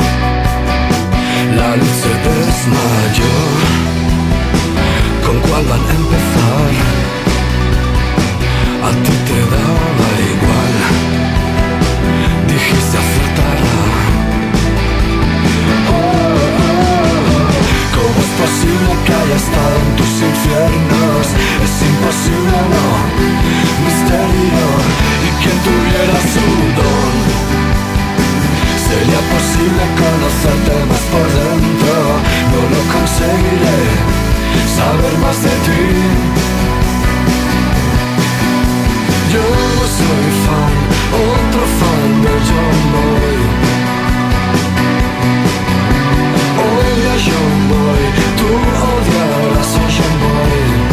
Speaker 8: La luz se desmayó. ¿Con cuál van a empezar? A ti te daba igual, dijiste acertarla. Oh, oh, oh. ¿Cómo es posible que haya estado en tus infiernos? Es imposible, no, misterio. Y quien tuviera su don, sería posible conocerte más por dentro. No lo conseguiré, saber más de ti. Yo soy fan, otro fan de John Boy. Odia a John Boy, tú odiarás a John Boy.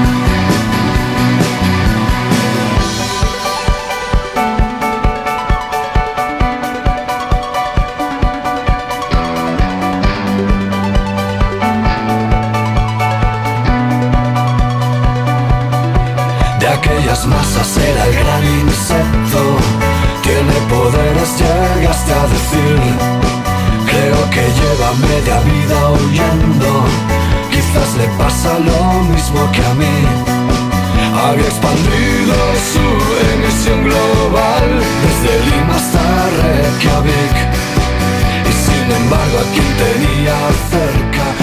Speaker 8: Aquellas masas era el gran insecto. Tiene poderes, llegaste a decir. Creo que lleva media vida huyendo. Quizás le pasa lo mismo que a mí. Había expandido su emisión global desde Lima hasta Reykjavik. Y sin embargo a quien tenía cerca